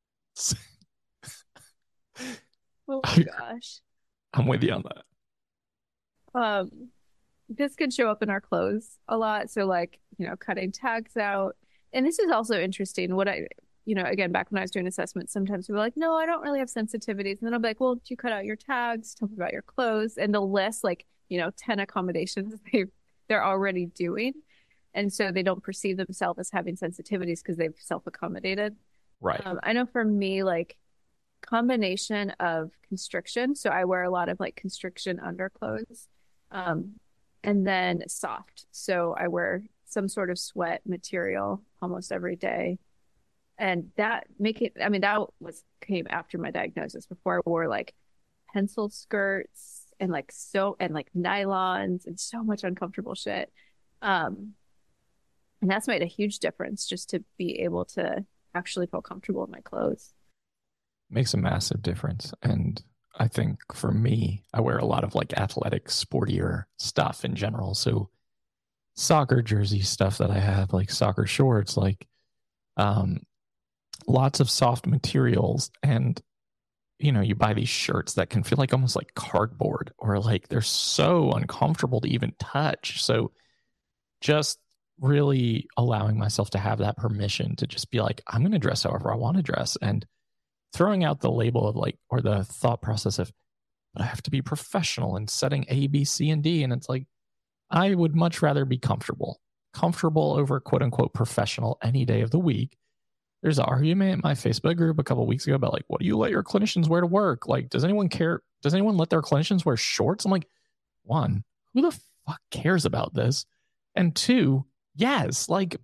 Oh my gosh.
I'm with you on that.
Um, this could show up in our clothes a lot. So like, you know, cutting tags out. And this is also interesting. What I, you know, again, back when I was doing assessments, sometimes people are like, no, I don't really have sensitivities. And then I'll be like, well, do you cut out your tags? Tell me about your clothes. And they'll list like, you know, ten accommodations they they're already doing. And so they don't perceive themselves as having sensitivities because they've self-accommodated.
Right.
Um, I know for me, like combination of constriction. So I wear a lot of like constriction underclothes. Um, and then soft. So I wear some sort of sweat material almost every day. And that make it, I mean, that was came after my diagnosis. Before I wore like pencil skirts and like so, and like nylons and so much uncomfortable shit. Um, and that's made a huge difference just to be able to actually feel comfortable in my clothes.
Makes a massive difference. And I think for me, I wear a lot of like athletic, sportier stuff in general. So soccer jersey stuff that I have, like soccer shorts, like um, lots of soft materials. And, you know, you buy these shirts that can feel like almost like cardboard or like they're so uncomfortable to even touch. So just really allowing myself to have that permission to just be like, I'm going to dress however I want to dress, and throwing out the label of like, or the thought process of, but I have to be professional and setting A, B, C, and D. And it's like, I would much rather be comfortable, comfortable over quote unquote professional any day of the week. There's an argument in my Facebook group a couple of weeks ago about like, what do you let your clinicians wear to work? Like, does anyone care? Does anyone let their clinicians wear shorts? I'm like, one, who the fuck cares about this? And two, yes, like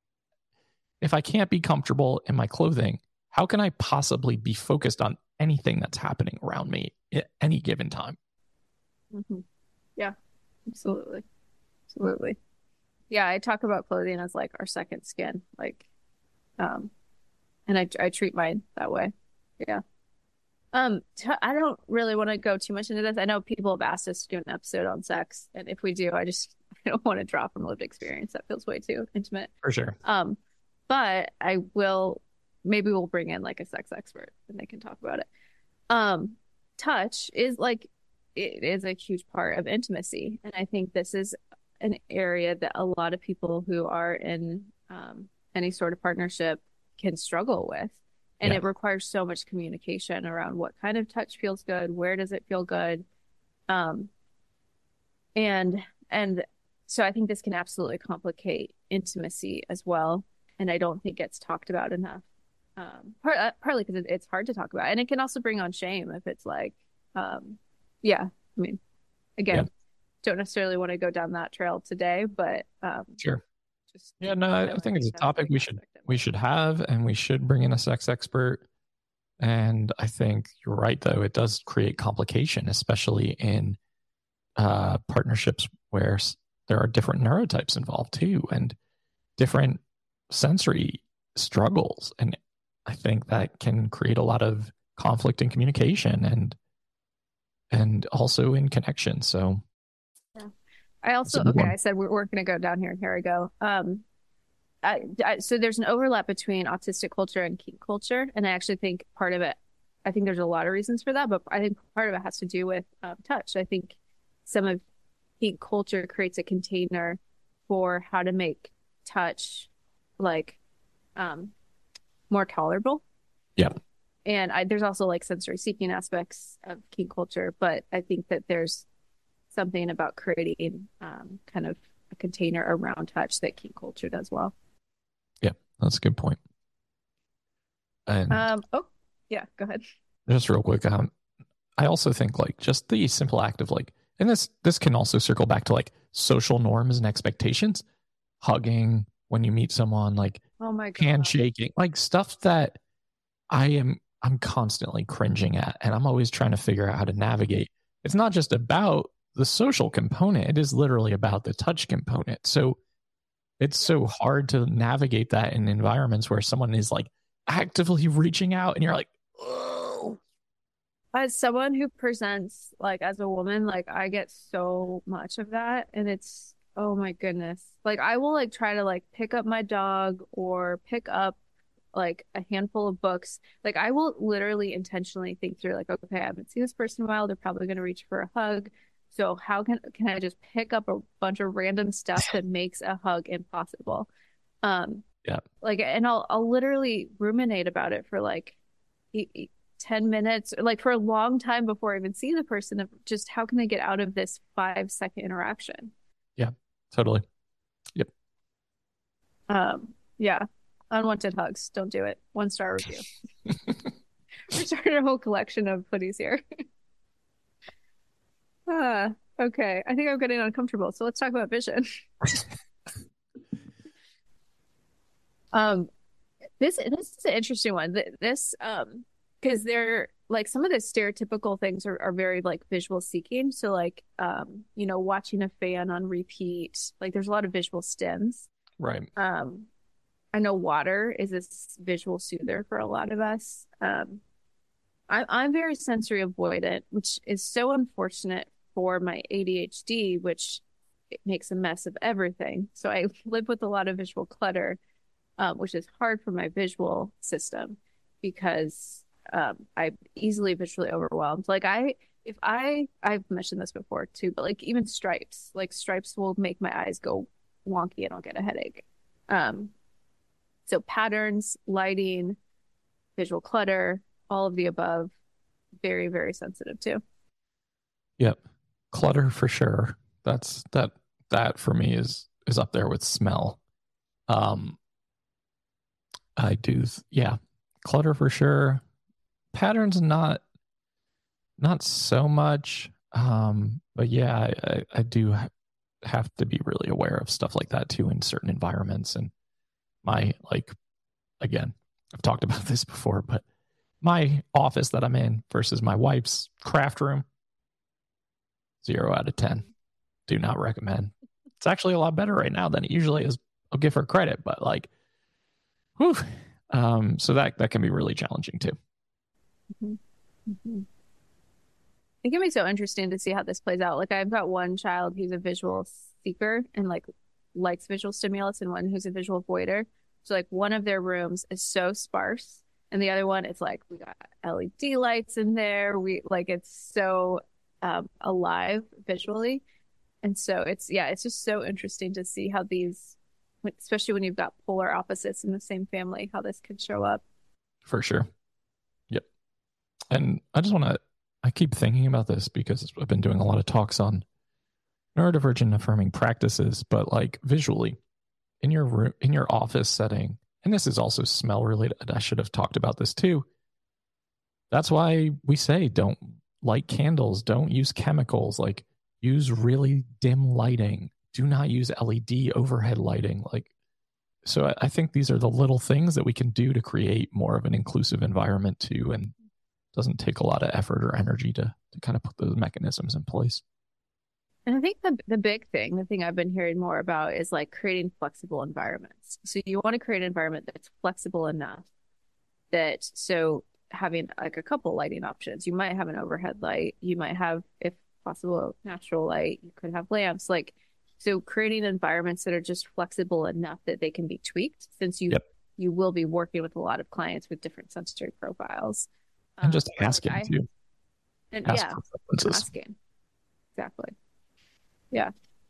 if I can't be comfortable in my clothing, how can I possibly be focused on anything that's happening around me at any given time?
Mm-hmm. Yeah, absolutely. Absolutely. Yeah, I talk about clothing as like our second skin, like, um, and I, I treat mine that way. Yeah. Um, t- I don't really want to go too much into this. I know people have asked us to do an episode on sex, and if we do, I just I don't want to draw from lived experience. That feels way too intimate.
For sure.
Um, but I will. Maybe we'll bring in like a sex expert and they can talk about it. Um, touch is like, it is a huge part of intimacy. And I think this is an area that a lot of people who are in um, any sort of partnership can struggle with. And
yeah.
It requires so much communication around what kind of touch feels good, where does it feel good. Um, and, and so I think this can absolutely complicate intimacy as well. And I don't think it's talked about enough. Um, part, uh, partly because it, it's hard to talk about, and it can also bring on shame if it's like, um, yeah, I mean, again, yeah. Don't necessarily want to go down that trail today, but um,
sure, just yeah, no, I, I think it's a topic we should we should have, and we should bring in a sex expert. And I think you're right, though it does create complication, especially in uh, partnerships where there are different neurotypes involved too, and different sensory struggles, and I think that can create a lot of conflict in communication and and also in connection. So
yeah. I also okay, one. I said we're, we're going to go down here, and here I go. Um, I, I, so there's an overlap between autistic culture and kink culture, and I actually think part of it, I think there's a lot of reasons for that, but I think part of it has to do with um, touch. I think some of kink culture creates a container for how to make touch like um more tolerable.
Yeah.
And I, there's also like sensory seeking aspects of kink culture, but I think that there's something about creating um, kind of a container around touch that kink culture does well.
Yeah, that's a good point. And
um, oh, yeah, go ahead.
Just real quick, um, I also think like just the simple act of like, and this this can also circle back to like social norms and expectations. hugging when you meet someone, like
Oh my God.
handshaking, like stuff that I am I'm constantly cringing at, and I'm always trying to figure out how to navigate. It's not just about the social component, it is literally about the touch component. So it's so hard to navigate that in environments where someone is like actively reaching out and you're like, oh.
As someone who presents like as a woman, like I get so much of that, and it's oh my goodness. Like I will like try to like pick up my dog or pick up like a handful of books. Like I will literally intentionally think through like, okay, I haven't seen this person in a while. They're probably going to reach for a hug. So how can can I just pick up a bunch of random stuff that makes a hug impossible? Um,
Yeah.
like, and I'll I'll literally ruminate about it for like e- e- ten minutes, or like for a long time before I even see the person of just how can I get out of this five second interaction?
Yeah, totally. Yep.
Um, yeah. Unwanted hugs. Don't do it. One star review. We're starting a whole collection of hoodies here. Ah, okay. I think I'm getting uncomfortable. So let's talk about vision. um, this this is an interesting one. Th- This um, because they're like some of the stereotypical things are, are very like visual seeking. So like um, you know, watching a fan on repeat. Like there's a lot of visual stims.
Right.
Um, I know water is a s- visual soother for a lot of us. Um, I, I'm very sensory avoidant, which is so unfortunate for my A D H D, which it makes a mess of everything. So I live with a lot of visual clutter, um, which is hard for my visual system because um, I'm easily visually overwhelmed. Like I, if I, I've mentioned this before too, but like even stripes, like stripes will make my eyes go wonky and I'll get a headache. Um, so patterns, lighting, visual clutter, all of the above, very, very sensitive too.
Yep. Clutter for sure. That's that that for me is is up there with smell. Um I do yeah. Clutter for sure. Patterns not not so much. Um but yeah, I, I, I do have to be really aware of stuff like that too in certain environments. And my like again, I've talked about this before, but my office that I'm in versus my wife's craft room, zero out of ten. Do not recommend. It's actually a lot better right now than it usually is. I'll give her credit, but like, whew. Um, so that that can be really challenging too.
Mhm. Mhm. It can be so interesting to see how this plays out. Like I've got one child who's a visual seeker and like likes visual stimulus, and one who's a visual voider. So like one of their rooms is so sparse, and the other one it's like we got L E D lights in there. We like it's so um, alive visually, and so it's yeah, it's just so interesting to see how these, especially when you've got polar opposites in the same family, how this can show up.
For sure. Yep. And I just want to, I keep thinking about this because I've been doing a lot of talks on neurodivergent affirming practices, but like visually in your room, in your office setting, and this is also smell related. I should have talked about this too. That's why we say don't light candles, don't use chemicals, like use really dim lighting. Do not use L E D overhead lighting. Like, so I think these are the little things that we can do to create more of an inclusive environment too, and doesn't take a lot of effort or energy to to kind of put those mechanisms in place.
And I think the the big thing, the thing I've been hearing more about is like creating flexible environments. So you want to create an environment that's flexible enough that so having like a couple lighting options. You might have an overhead light, you might have, if possible, natural light, you could have lamps, like so creating environments that are just flexible enough that they can be tweaked since you
Yep.
you will be working with a lot of clients with different sensory profiles.
And
Um,
just
like
asking
I
too.
and
Ask
yeah,
for preferences.
asking. Exactly. Yeah.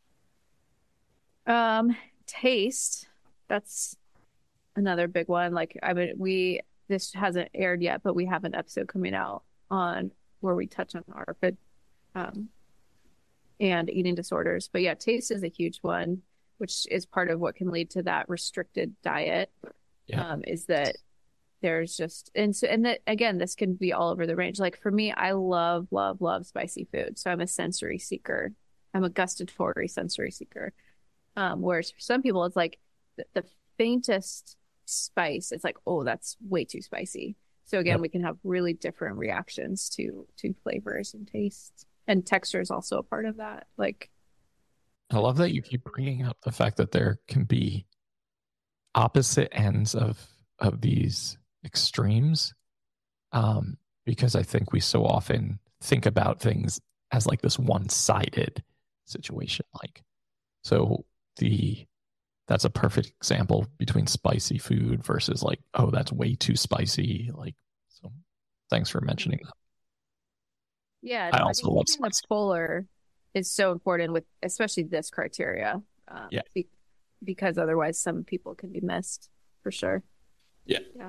Um, taste. That's another big one. Like I mean, we this hasn't aired yet, but we have an episode coming out on where we touch on A R F I D um, and eating disorders. But yeah, taste is a huge one, which is part of what can lead to that restricted diet.
Yeah.
Um, is that there's just and so and that again, this can be all over the range. Like for me, I love, love, love spicy food. So I'm a sensory seeker. I'm a gustatory sensory seeker. Um, whereas for some people, it's like the, the faintest spice, it's like, oh, that's way too spicy. So again,
Yep.
we can have really different reactions to to flavors and tastes, and texture is also a part of that. Like,
I love that you keep bringing up the fact that there can be opposite ends of of these extremes, um, because I think we so often think about things as like this one-sided situation. Like, so the that's a perfect example between spicy food versus like, oh, that's way too spicy. Like, so thanks for mentioning that.
yeah,
I
no, I
also
think
love
keeping the
spicy.
polar is so important with especially this criteria, um,
Yeah.
be, because otherwise some people can be missed for sure.
Yeah.
Yeah.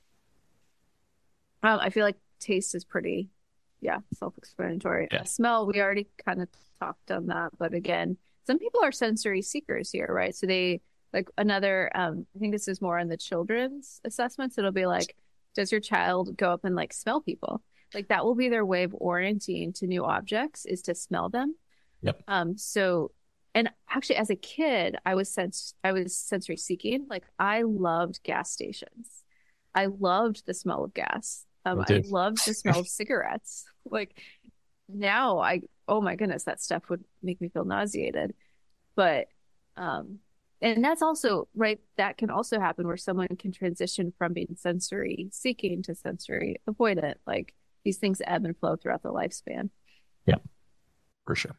Um, I feel like taste is pretty, yeah, self-explanatory.
Yeah.
Uh, smell, we already kind of talked on that, but again, some people are sensory seekers here, right? So they like another, um, I think this is more on the children's assessments. It'll be like, does your child go up and like smell people? Like that will be their way of orienting to new objects is to smell them.
Yep.
Um, so, and actually as a kid, I was sens I was sensory seeking. Like I loved gas stations. I loved the smell of gas. Um,
Me
I
too.
loved the smell of cigarettes. Like now I, oh my goodness, that stuff would make me feel nauseated. But, um, and that's also, right, that can also happen where someone can transition from being sensory seeking to sensory avoidant. Like these things ebb and flow throughout the lifespan.
Yeah, for sure.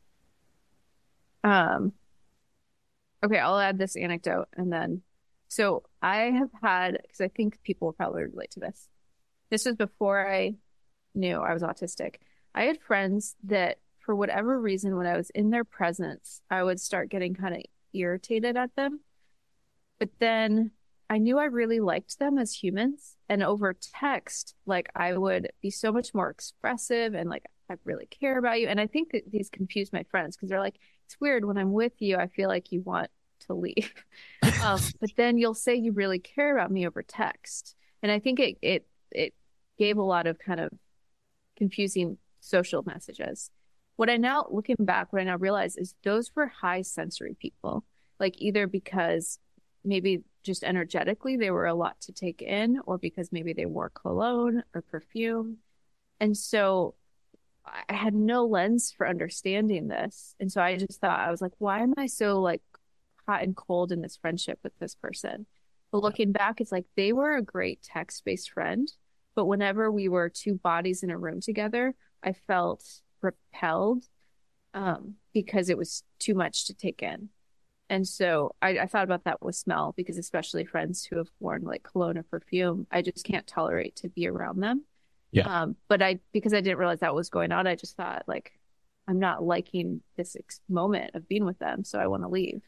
Um, okay, I'll add this anecdote and then, so I have had, because I think people will probably relate to this. This was before I knew I was autistic. I had friends that, for whatever reason, when I was in their presence, I would start getting kind of irritated at them. But then I knew I really liked them as humans. And over text, like I would be so much more expressive and like, I really care about you. And I think that these confuse my friends because they're like, it's weird when I'm with you, I feel like you want to leave. um, but then you'll say you really care about me over text. And I think it it it gave a lot of kind of confusing social messages. What I now, looking back, what I now realize is those were high sensory people, like either because maybe just energetically they were a lot to take in, or because maybe they wore cologne or perfume. And so I had no lens for understanding this. And so I just thought, I was like, why am I so like hot and cold in this friendship with this person? But looking back, it's like they were a great text-based friend. But whenever we were two bodies in a room together, I felt repelled um, because it was too much to take in. And so I, I thought about that with smell, because especially friends who have worn like cologne or perfume, I just can't tolerate to be around them.
Yeah.
Um, but I, because I didn't realize that was going on, I just thought like, I'm not liking this ex- moment of being with them, so I want to leave.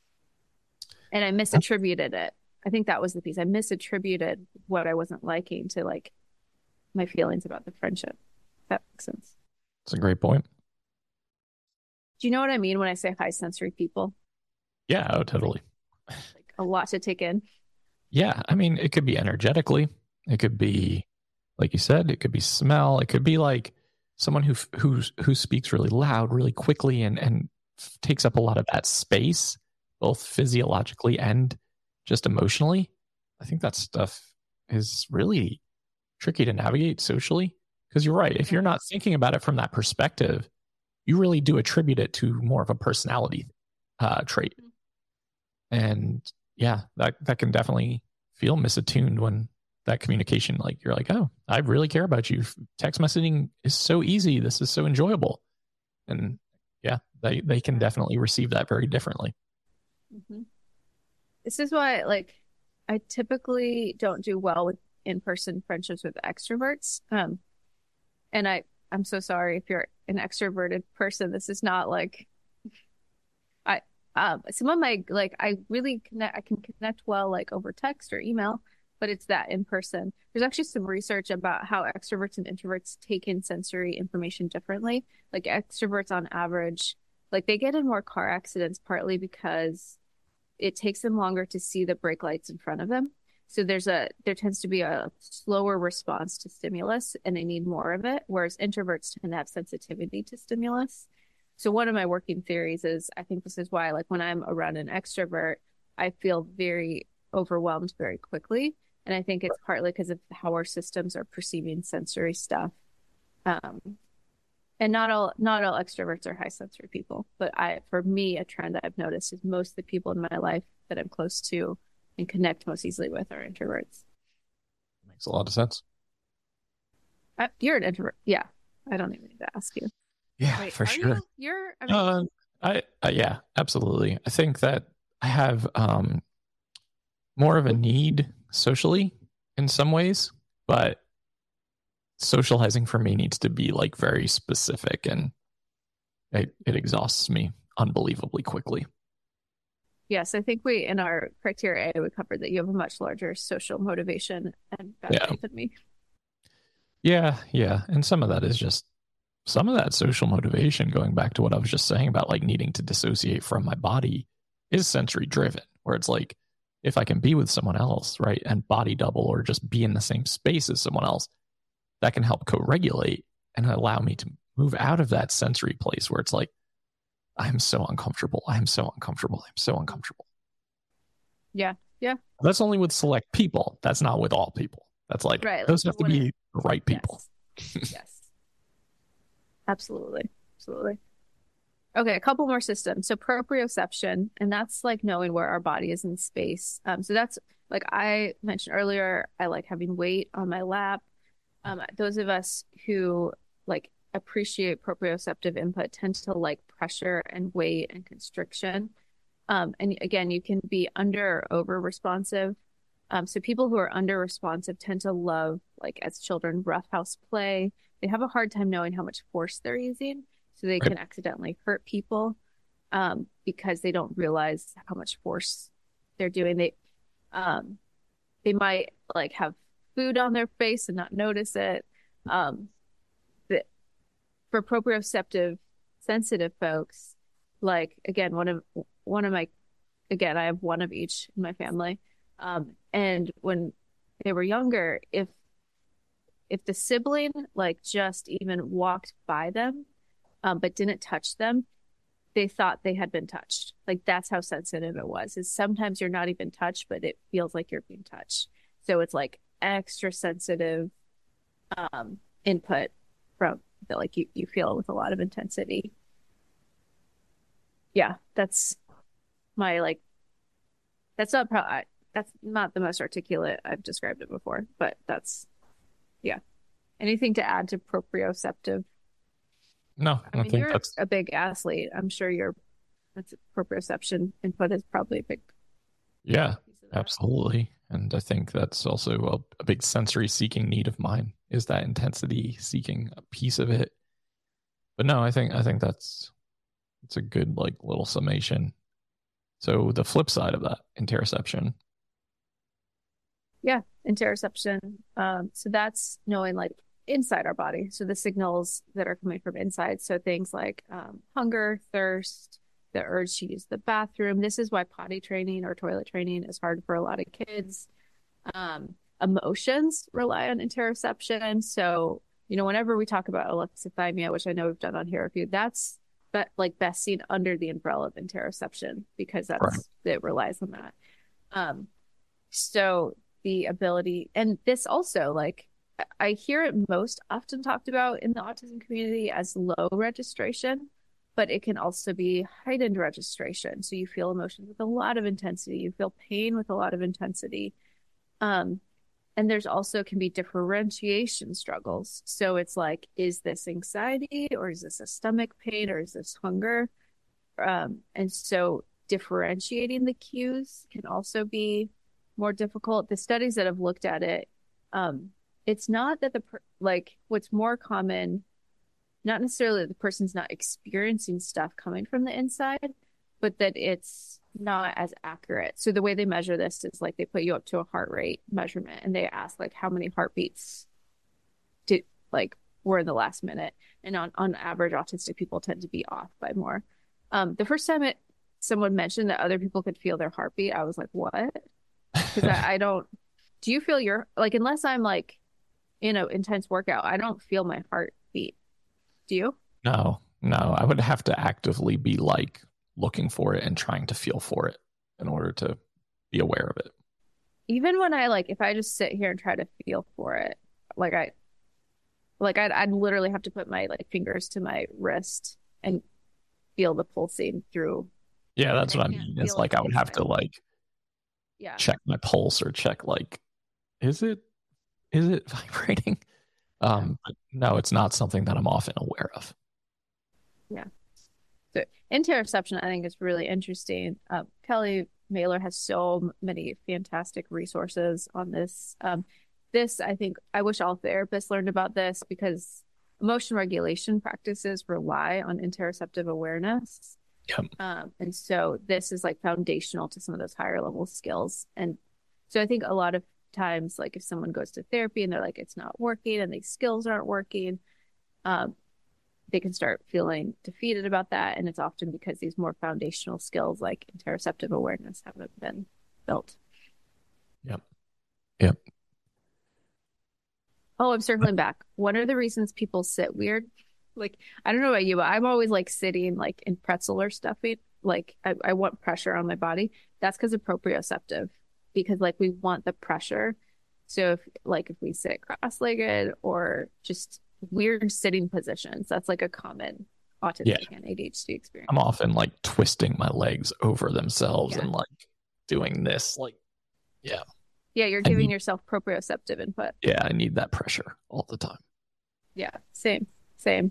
And I misattributed it. I think that was the piece. I misattributed what I wasn't liking to like my feelings about the friendship. If that makes sense.
That's a great point.
Do you know what I mean when I say high sensory people?
Yeah, oh, totally.
Like a lot to take in.
Yeah, I mean, it could be energetically. It could be, like you said, it could be smell. It could be like someone who who who speaks really loud, really quickly, and and takes up a lot of that space, both physiologically and just emotionally. I think that stuff is really tricky to navigate socially, because you're right. If you're not thinking about it from that perspective, you really do attribute it to more of a personality uh, trait. And yeah, that, that can definitely feel misattuned when that communication, like you're like, oh, I really care about you. Text messaging is so easy. This is so enjoyable. And yeah, they, they can definitely receive that very differently.
Mm-hmm. This is why, like, I typically don't do well with in-person friendships with extroverts. Um, and I, I'm so sorry if you're an extroverted person. This is not like, I, um, some of my, like, I really connect, I can connect well, like, over text or email, but it's that in person. There's actually some research about how extroverts and introverts take in sensory information differently. Like, extroverts on average, like, they get in more car accidents partly because it takes them longer to see the brake lights in front of them. So there's a there tends to be a slower response to stimulus, and they need more of it, whereas introverts tend to have sensitivity to stimulus. So one of my working theories is I think this is why, like when I'm around an extrovert, I feel very overwhelmed very quickly. And I think it's partly because of how our systems are perceiving sensory stuff. Um, and not all not all extroverts are high sensory people, but I for me, a trend that I've noticed is most of the people in my life that I'm close to and connect most easily with are introverts.
Makes a lot of sense.
Uh, you're an introvert. Yeah. I don't even need to ask you.
Yeah,
Wait,
for
are
sure.
you? You're, I mean,
Uh, I, I yeah, absolutely. I think that I have um more of a need socially in some ways, but socializing for me needs to be like very specific, and it, it exhausts me unbelievably quickly.
yes, I think we, in our criteria, we covered that you have a much larger social motivation and
Yeah.
battery than me.
Yeah, yeah. And some of that is just some of that social motivation, going back to what I was just saying about like needing to dissociate from my body, is sensory driven, where it's like if I can be with someone else, right, and body double or just be in the same space as someone else, that can help co-regulate and allow me to move out of that sensory place where it's like, I'm so uncomfortable. I'm so uncomfortable. I'm so uncomfortable.
Yeah. Yeah.
That's only with select people. That's not with all people. That's like,
Right.
those
Like
have to
what it,
be the right people.
yes. Yes. Absolutely. Absolutely. Okay, a couple more systems. So proprioception, and that's like knowing where our body is in space. Um, so that's like I mentioned earlier, I like having weight on my lap. Um, those of us who like appreciate proprioceptive input tend to like pressure and weight and constriction. Um, and again, you can be under or over responsive. Um, so people who are under responsive tend to love, like as children, roughhouse play. They have a hard time knowing how much force they're using, so they
Right.
can accidentally hurt people um, because they don't realize how much force they're doing. They um, they might like have food on their face and not notice it. Um, but for proprioceptive sensitive folks, like again, one of one of my again, I have one of each in my family. Um, and when they were younger, if if the sibling like just even walked by them, um, but didn't touch them, they thought they had been touched. Like that's how sensitive it was. Is sometimes you're not even touched, but it feels like you're being touched. So it's like extra sensitive um, input from that, like you you feel with a lot of intensity. Yeah, that's my like that's not probably that's not the most articulate I've described it before, but that's yeah. Anything to add to proprioceptive?
No,
I
I
mean,
think
you're
that's,
a big athlete. I'm sure your that's proprioception input is probably a big
yeah,
piece of that.
absolutely. And I think that's also a, a big sensory seeking need of mine, is that intensity seeking a piece of it. But no, I think I think that's it's a good like little summation. So the flip side of that, interoception.
Yeah, interoception. Um, so that's knowing like inside our body. So the signals that are coming from inside. So things like um, hunger, thirst, the urge to use the bathroom. This is why potty training or toilet training is hard for a lot of kids. Um, emotions rely on interoception. So, you know, whenever we talk about alexithymia, which I know we've done on here a few, that's but like best seen under the umbrella of interoception because
Right.
that's it relies on that. Um, so the ability, and this also like I hear it most often talked about in the autism community as low registration, but it can also be heightened registration. So you feel emotions with a lot of intensity, you feel pain with a lot of intensity. Um, and there's also can be differentiation struggles. So it's like, is this anxiety or is this a stomach pain or is this hunger? Um, and so differentiating the cues can also be more difficult. The studies that have looked at it, um, it's not that the per- like what's more common, not necessarily that the person's not experiencing stuff coming from the inside, but that it's not as accurate. So the way they measure this is like they put you up to a heart rate measurement and they ask like how many heartbeats did like were in the last minute. And on, on average, autistic people tend to be off by more. Um, the first time it someone mentioned that other people could feel their heartbeat, I was like, what? Because I, I don't do you feel your like unless I'm like, you know, intense workout, I don't feel my heartbeat. Do you?
No, No, I would have to actively be like looking for it and trying to feel for it in order to be aware of it.
Even when I like, if I just sit here and try to feel for it, like I, like I'd, I'd literally have to put my like fingers to my wrist and feel the pulsing through.
Yeah, that's
And
what I
can't
mean.
feel
It's like I would have to
inside.
like
Yeah.
check my pulse or check like, is it is it vibrating?
Yeah.
Um, but no, it's not something that I'm often aware of.
Yeah. So interoception, I think, is really interesting. Uh, Kelly Mailer has so many fantastic resources on this. Um, this, I think, I wish all therapists learned about this because emotion regulation practices rely on interoceptive awareness.
Yep.
Um, and so this is like foundational to some of those higher level skills. And so I think a lot of times, like if someone goes to therapy and they're like, it's not working and these skills aren't working, um, they can start feeling defeated about that. And it's often because these more foundational skills like interoceptive awareness haven't been built.
Yep. Yep.
Oh, I'm circling back. What are the reasons people sit weird? Like, I don't know about you, but I'm always like sitting like in pretzel or stuffing. Like, I, I want pressure on my body. That's because of proprioceptive, because like we want the pressure. So if like if we sit cross-legged or just weird sitting positions, that's like a common autistic
Yeah.
and A D H D experience.
I'm often like twisting my legs over themselves
Yeah.
and like doing this, like, yeah.
Yeah, you're
I
giving
need-
yourself proprioceptive input.
Yeah, I need that pressure all the time.
Yeah, same, same.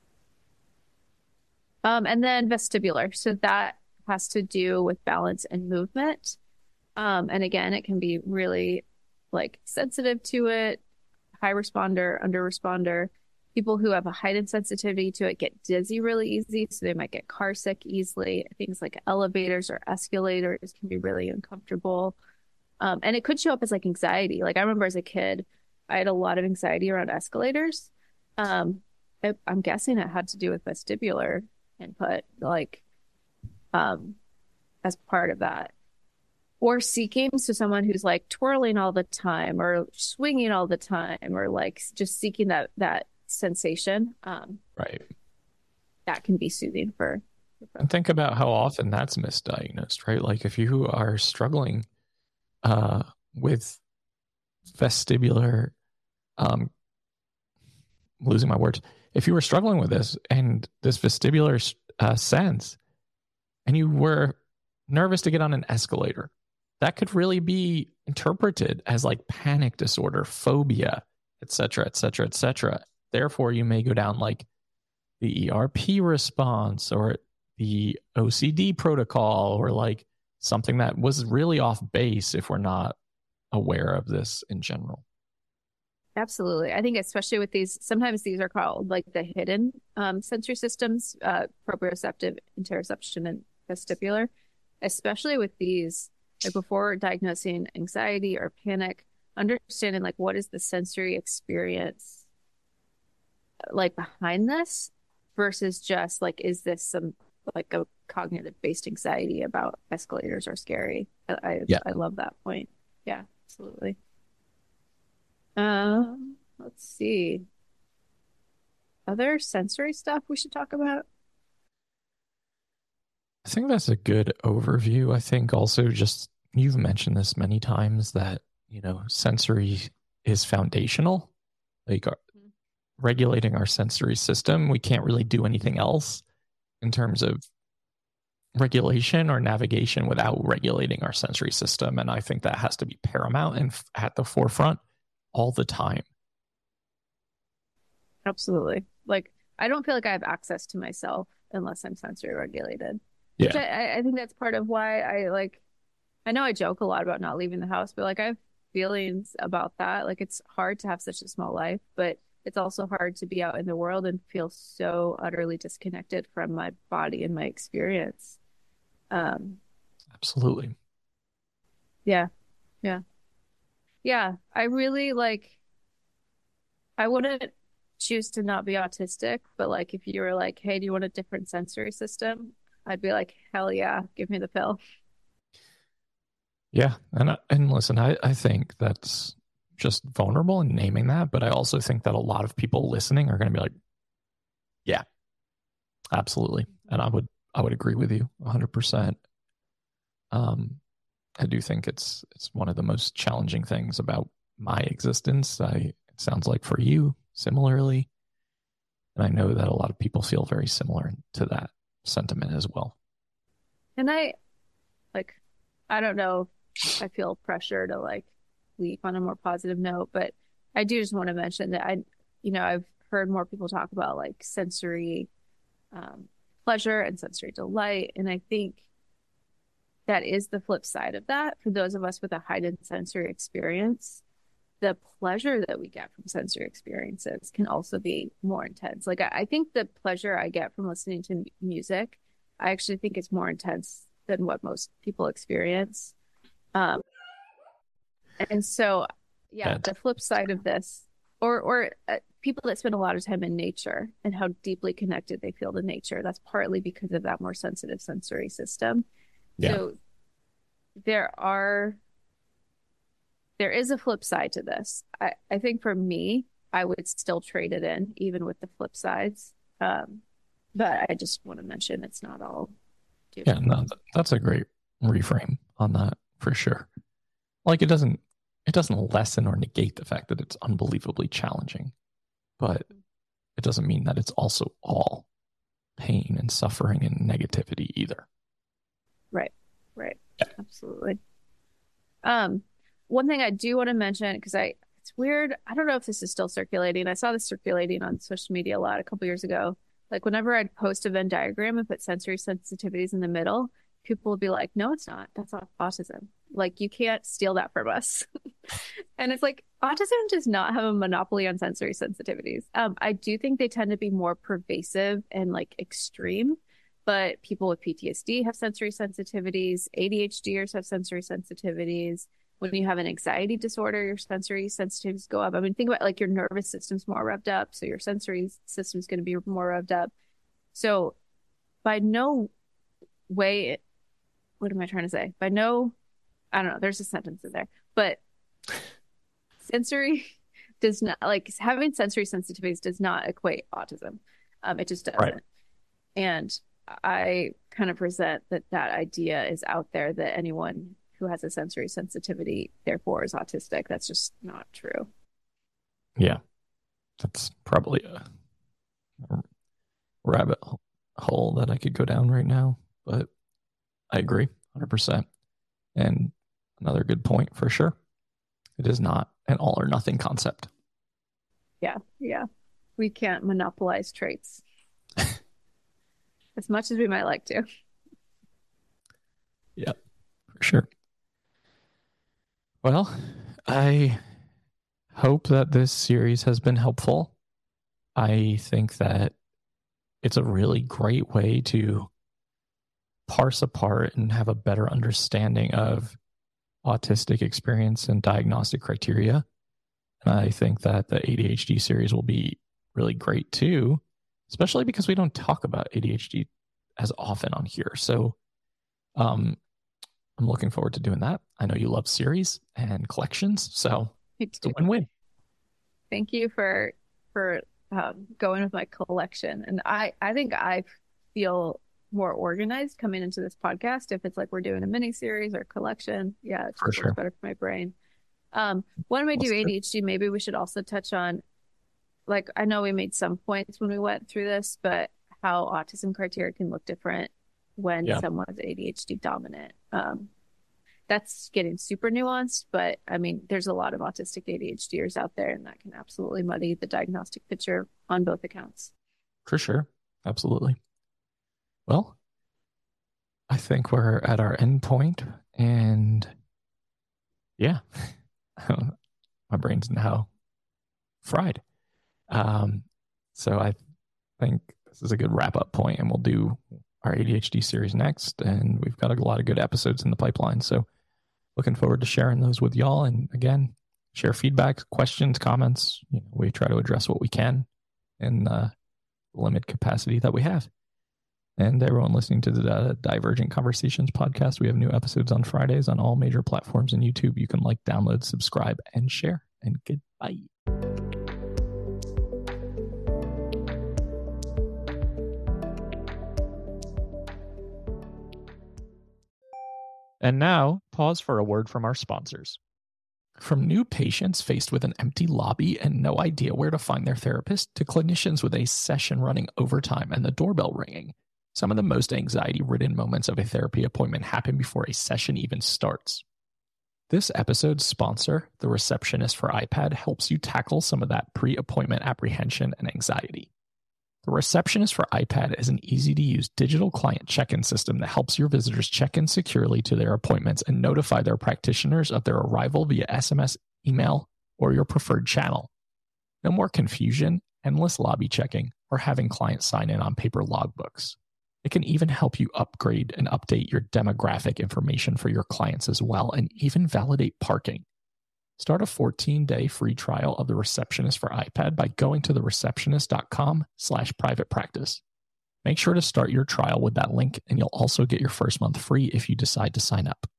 Um, and then vestibular. So that has to do with balance and movement. Um, and again, it can be really like sensitive to it, high responder, under responder. People who have a heightened sensitivity to it get dizzy really easy, so they might get car sick easily. Things like elevators or escalators can be really uncomfortable. Um, and it could show up as like anxiety. Like I remember as a kid, I had a lot of anxiety around escalators. Um, I, I'm guessing it had to do with vestibular input, like um, as part of that. Or seeking, so someone who's like twirling all the time or swinging all the time or like just seeking that that sensation. Um,
Right.
that can be soothing for.
And think about how often that's misdiagnosed, right? Like if you are struggling uh, with vestibular, um, I'm losing my words. If you were struggling with this and this vestibular uh, sense, and you were nervous to get on an escalator, that could really be interpreted as like panic disorder, phobia, et cetera, et cetera, et cetera. Therefore, you may go down like the E R P response or the O C D protocol or like something that was really off base if we're not aware of this in general.
Absolutely. I think especially with these, sometimes these are called like the hidden um, sensory systems, uh, proprioceptive, interoception, and vestibular. Especially with these, like before diagnosing anxiety or panic, understanding like what is the sensory experience like behind this versus just like, is this some like a cognitive based anxiety about escalators are scary? I, I,
Yeah.
I love that point. Yeah, absolutely. Um, let's see. Other sensory stuff we should talk about?
I think that's a good overview. I think also just you've mentioned this many times that, you know, sensory is foundational. Like our, mm-hmm. regulating our sensory system, we can't really do anything else in terms of regulation or navigation without regulating our sensory system. And I think that has to be paramount and f- at the forefront all the time.
Absolutely. Like, I don't feel like I have access to myself unless I'm sensory regulated.
Yeah.
Which I, I think that's part of why I like, I know I joke a lot about not leaving the house, but like I have feelings about that. Like it's hard to have such a small life, but it's also hard to be out in the world and feel so utterly disconnected from my body and my experience. Um,
Absolutely.
Yeah. Yeah. Yeah. I really like, I wouldn't choose to not be autistic, but like if you were like, hey, do you want a different sensory system? I'd be like, hell yeah, give me the pill.
Yeah. And, and listen, I, I think that's just vulnerable in naming that, but I also think that a lot of people listening are going to be like, yeah, Absolutely. And I would I would agree with you one hundred percent. Um, I do think it's it's one of the most challenging things about my existence. I, it sounds like for you, similarly. And I know that a lot of people feel very similar to that sentiment as well.
And I, like, I don't know if I feel pressure to, like, leave on a more positive note, but I do just want to mention that I, you know, I've heard more people talk about, like, sensory um, pleasure and sensory delight. And I think that is the flip side of that. For those of us with a heightened sensory experience, the pleasure that we get from sensory experiences can also be more intense. Like, I, I think the pleasure I get from listening to m- music, I actually think it's more intense than what most people experience. Um, and so, yeah,
Yeah.
the flip side of this, or or uh, people that spend a lot of time in nature and how deeply connected they feel to nature, that's partly because of that more sensitive sensory system.
Yeah.
So there are, there is a flip side to this. I, I think for me, I would still trade it in, even with the flip sides. Um, but I just want to mention it's not all.
Yeah, no, that's a great reframe on that for sure. Like, it doesn't it doesn't lessen or negate the fact that it's unbelievably challenging, but it doesn't mean that it's also all pain and suffering and negativity either.
Right, right, yeah. Absolutely. Um, one thing I do want to mention, because I it's weird. I don't know if this is still circulating. I saw this circulating on social media a lot a couple years ago. Like, whenever I'd post a Venn diagram and put sensory sensitivities in the middle, people would be like, no, it's not. That's not autism. Like, you can't steal that from us. And it's like, autism does not have a monopoly on sensory sensitivities. Um, I do think they tend to be more pervasive and, like, extreme, but people with P T S D have sensory sensitivities. A D H D ers have sensory sensitivities. When you have an anxiety disorder, your sensory sensitivities go up. I mean, think about, like, your nervous system's more revved up, so your sensory system's going to be more revved up. So by no way, what am I trying to say? By no, I don't know, there's a sentence in there, but sensory does not, like, having sensory sensitivities does not equate autism. Um, it just doesn't.
Right.
And I kind of resent that that idea is out there, that anyone who has a sensory sensitivity therefore is autistic. That's just not true.
Yeah, that's probably a, a rabbit hole that I could go down right now, but I agree one hundred percent. And another good point for sure. It is not an all or nothing concept.
Yeah, yeah. We can't monopolize traits as much as we might like to.
Yeah, for sure. Well, I hope that this series has been helpful. I think that it's a really great way to parse apart and have a better understanding of autistic experience and diagnostic criteria. And I think that the A D H D series will be really great too, especially because we don't talk about A D H D as often on here. So um, I'm looking forward to doing that. I know you love series and collections, so it's a win-win.
Thank you for for um, going with my collection. And I, I think I feel more organized coming into this podcast. If it's like we're doing a mini series or collection, yeah, it just
For
works
sure.
better for my brain. Um, when we do A D H D, maybe we should also touch on, like, I know we made some points when we went through this, but how autism criteria can look different when
Yeah.
someone's A D H D dominant. Um, that's getting super nuanced, but I mean, there's a lot of autistic A D H D ers out there, and that can absolutely muddy the diagnostic picture on both accounts.
For sure. Absolutely. Well, I think we're at our end point, and yeah, my brain's now fried. Um, so I think this is a good wrap up point, and we'll do our A D H D series next. And we've got a lot of good episodes in the pipeline. So looking forward to sharing those with y'all. And again, share feedback, questions, comments. You know, we try to address what we can in the limited capacity that we have. And everyone listening to the Divergent Conversations podcast, we have new episodes on Fridays on all major platforms and YouTube. You can like, download, subscribe, and share. And goodbye. And now, pause for a word from our sponsors. From new patients faced with an empty lobby and no idea where to find their therapist, to clinicians with a session running overtime and the doorbell ringing, some of the most anxiety-ridden moments of a therapy appointment happen before a session even starts. This episode's sponsor, The Receptionist for iPad, helps you tackle some of that pre-appointment apprehension and anxiety. The Receptionist for iPad is an easy-to-use digital client check-in system that helps your visitors check in securely to their appointments and notify their practitioners of their arrival via S M S, email, or your preferred channel. No more confusion, endless lobby checking, or having clients sign in on paper logbooks. It can even help you upgrade and update your demographic information for your clients as well, and even validate parking. Start a fourteen-day free trial of The Receptionist for iPad by going to thereceptionist.com slash private practice. Make sure to start your trial with that link, and you'll also get your first month free if you decide to sign up.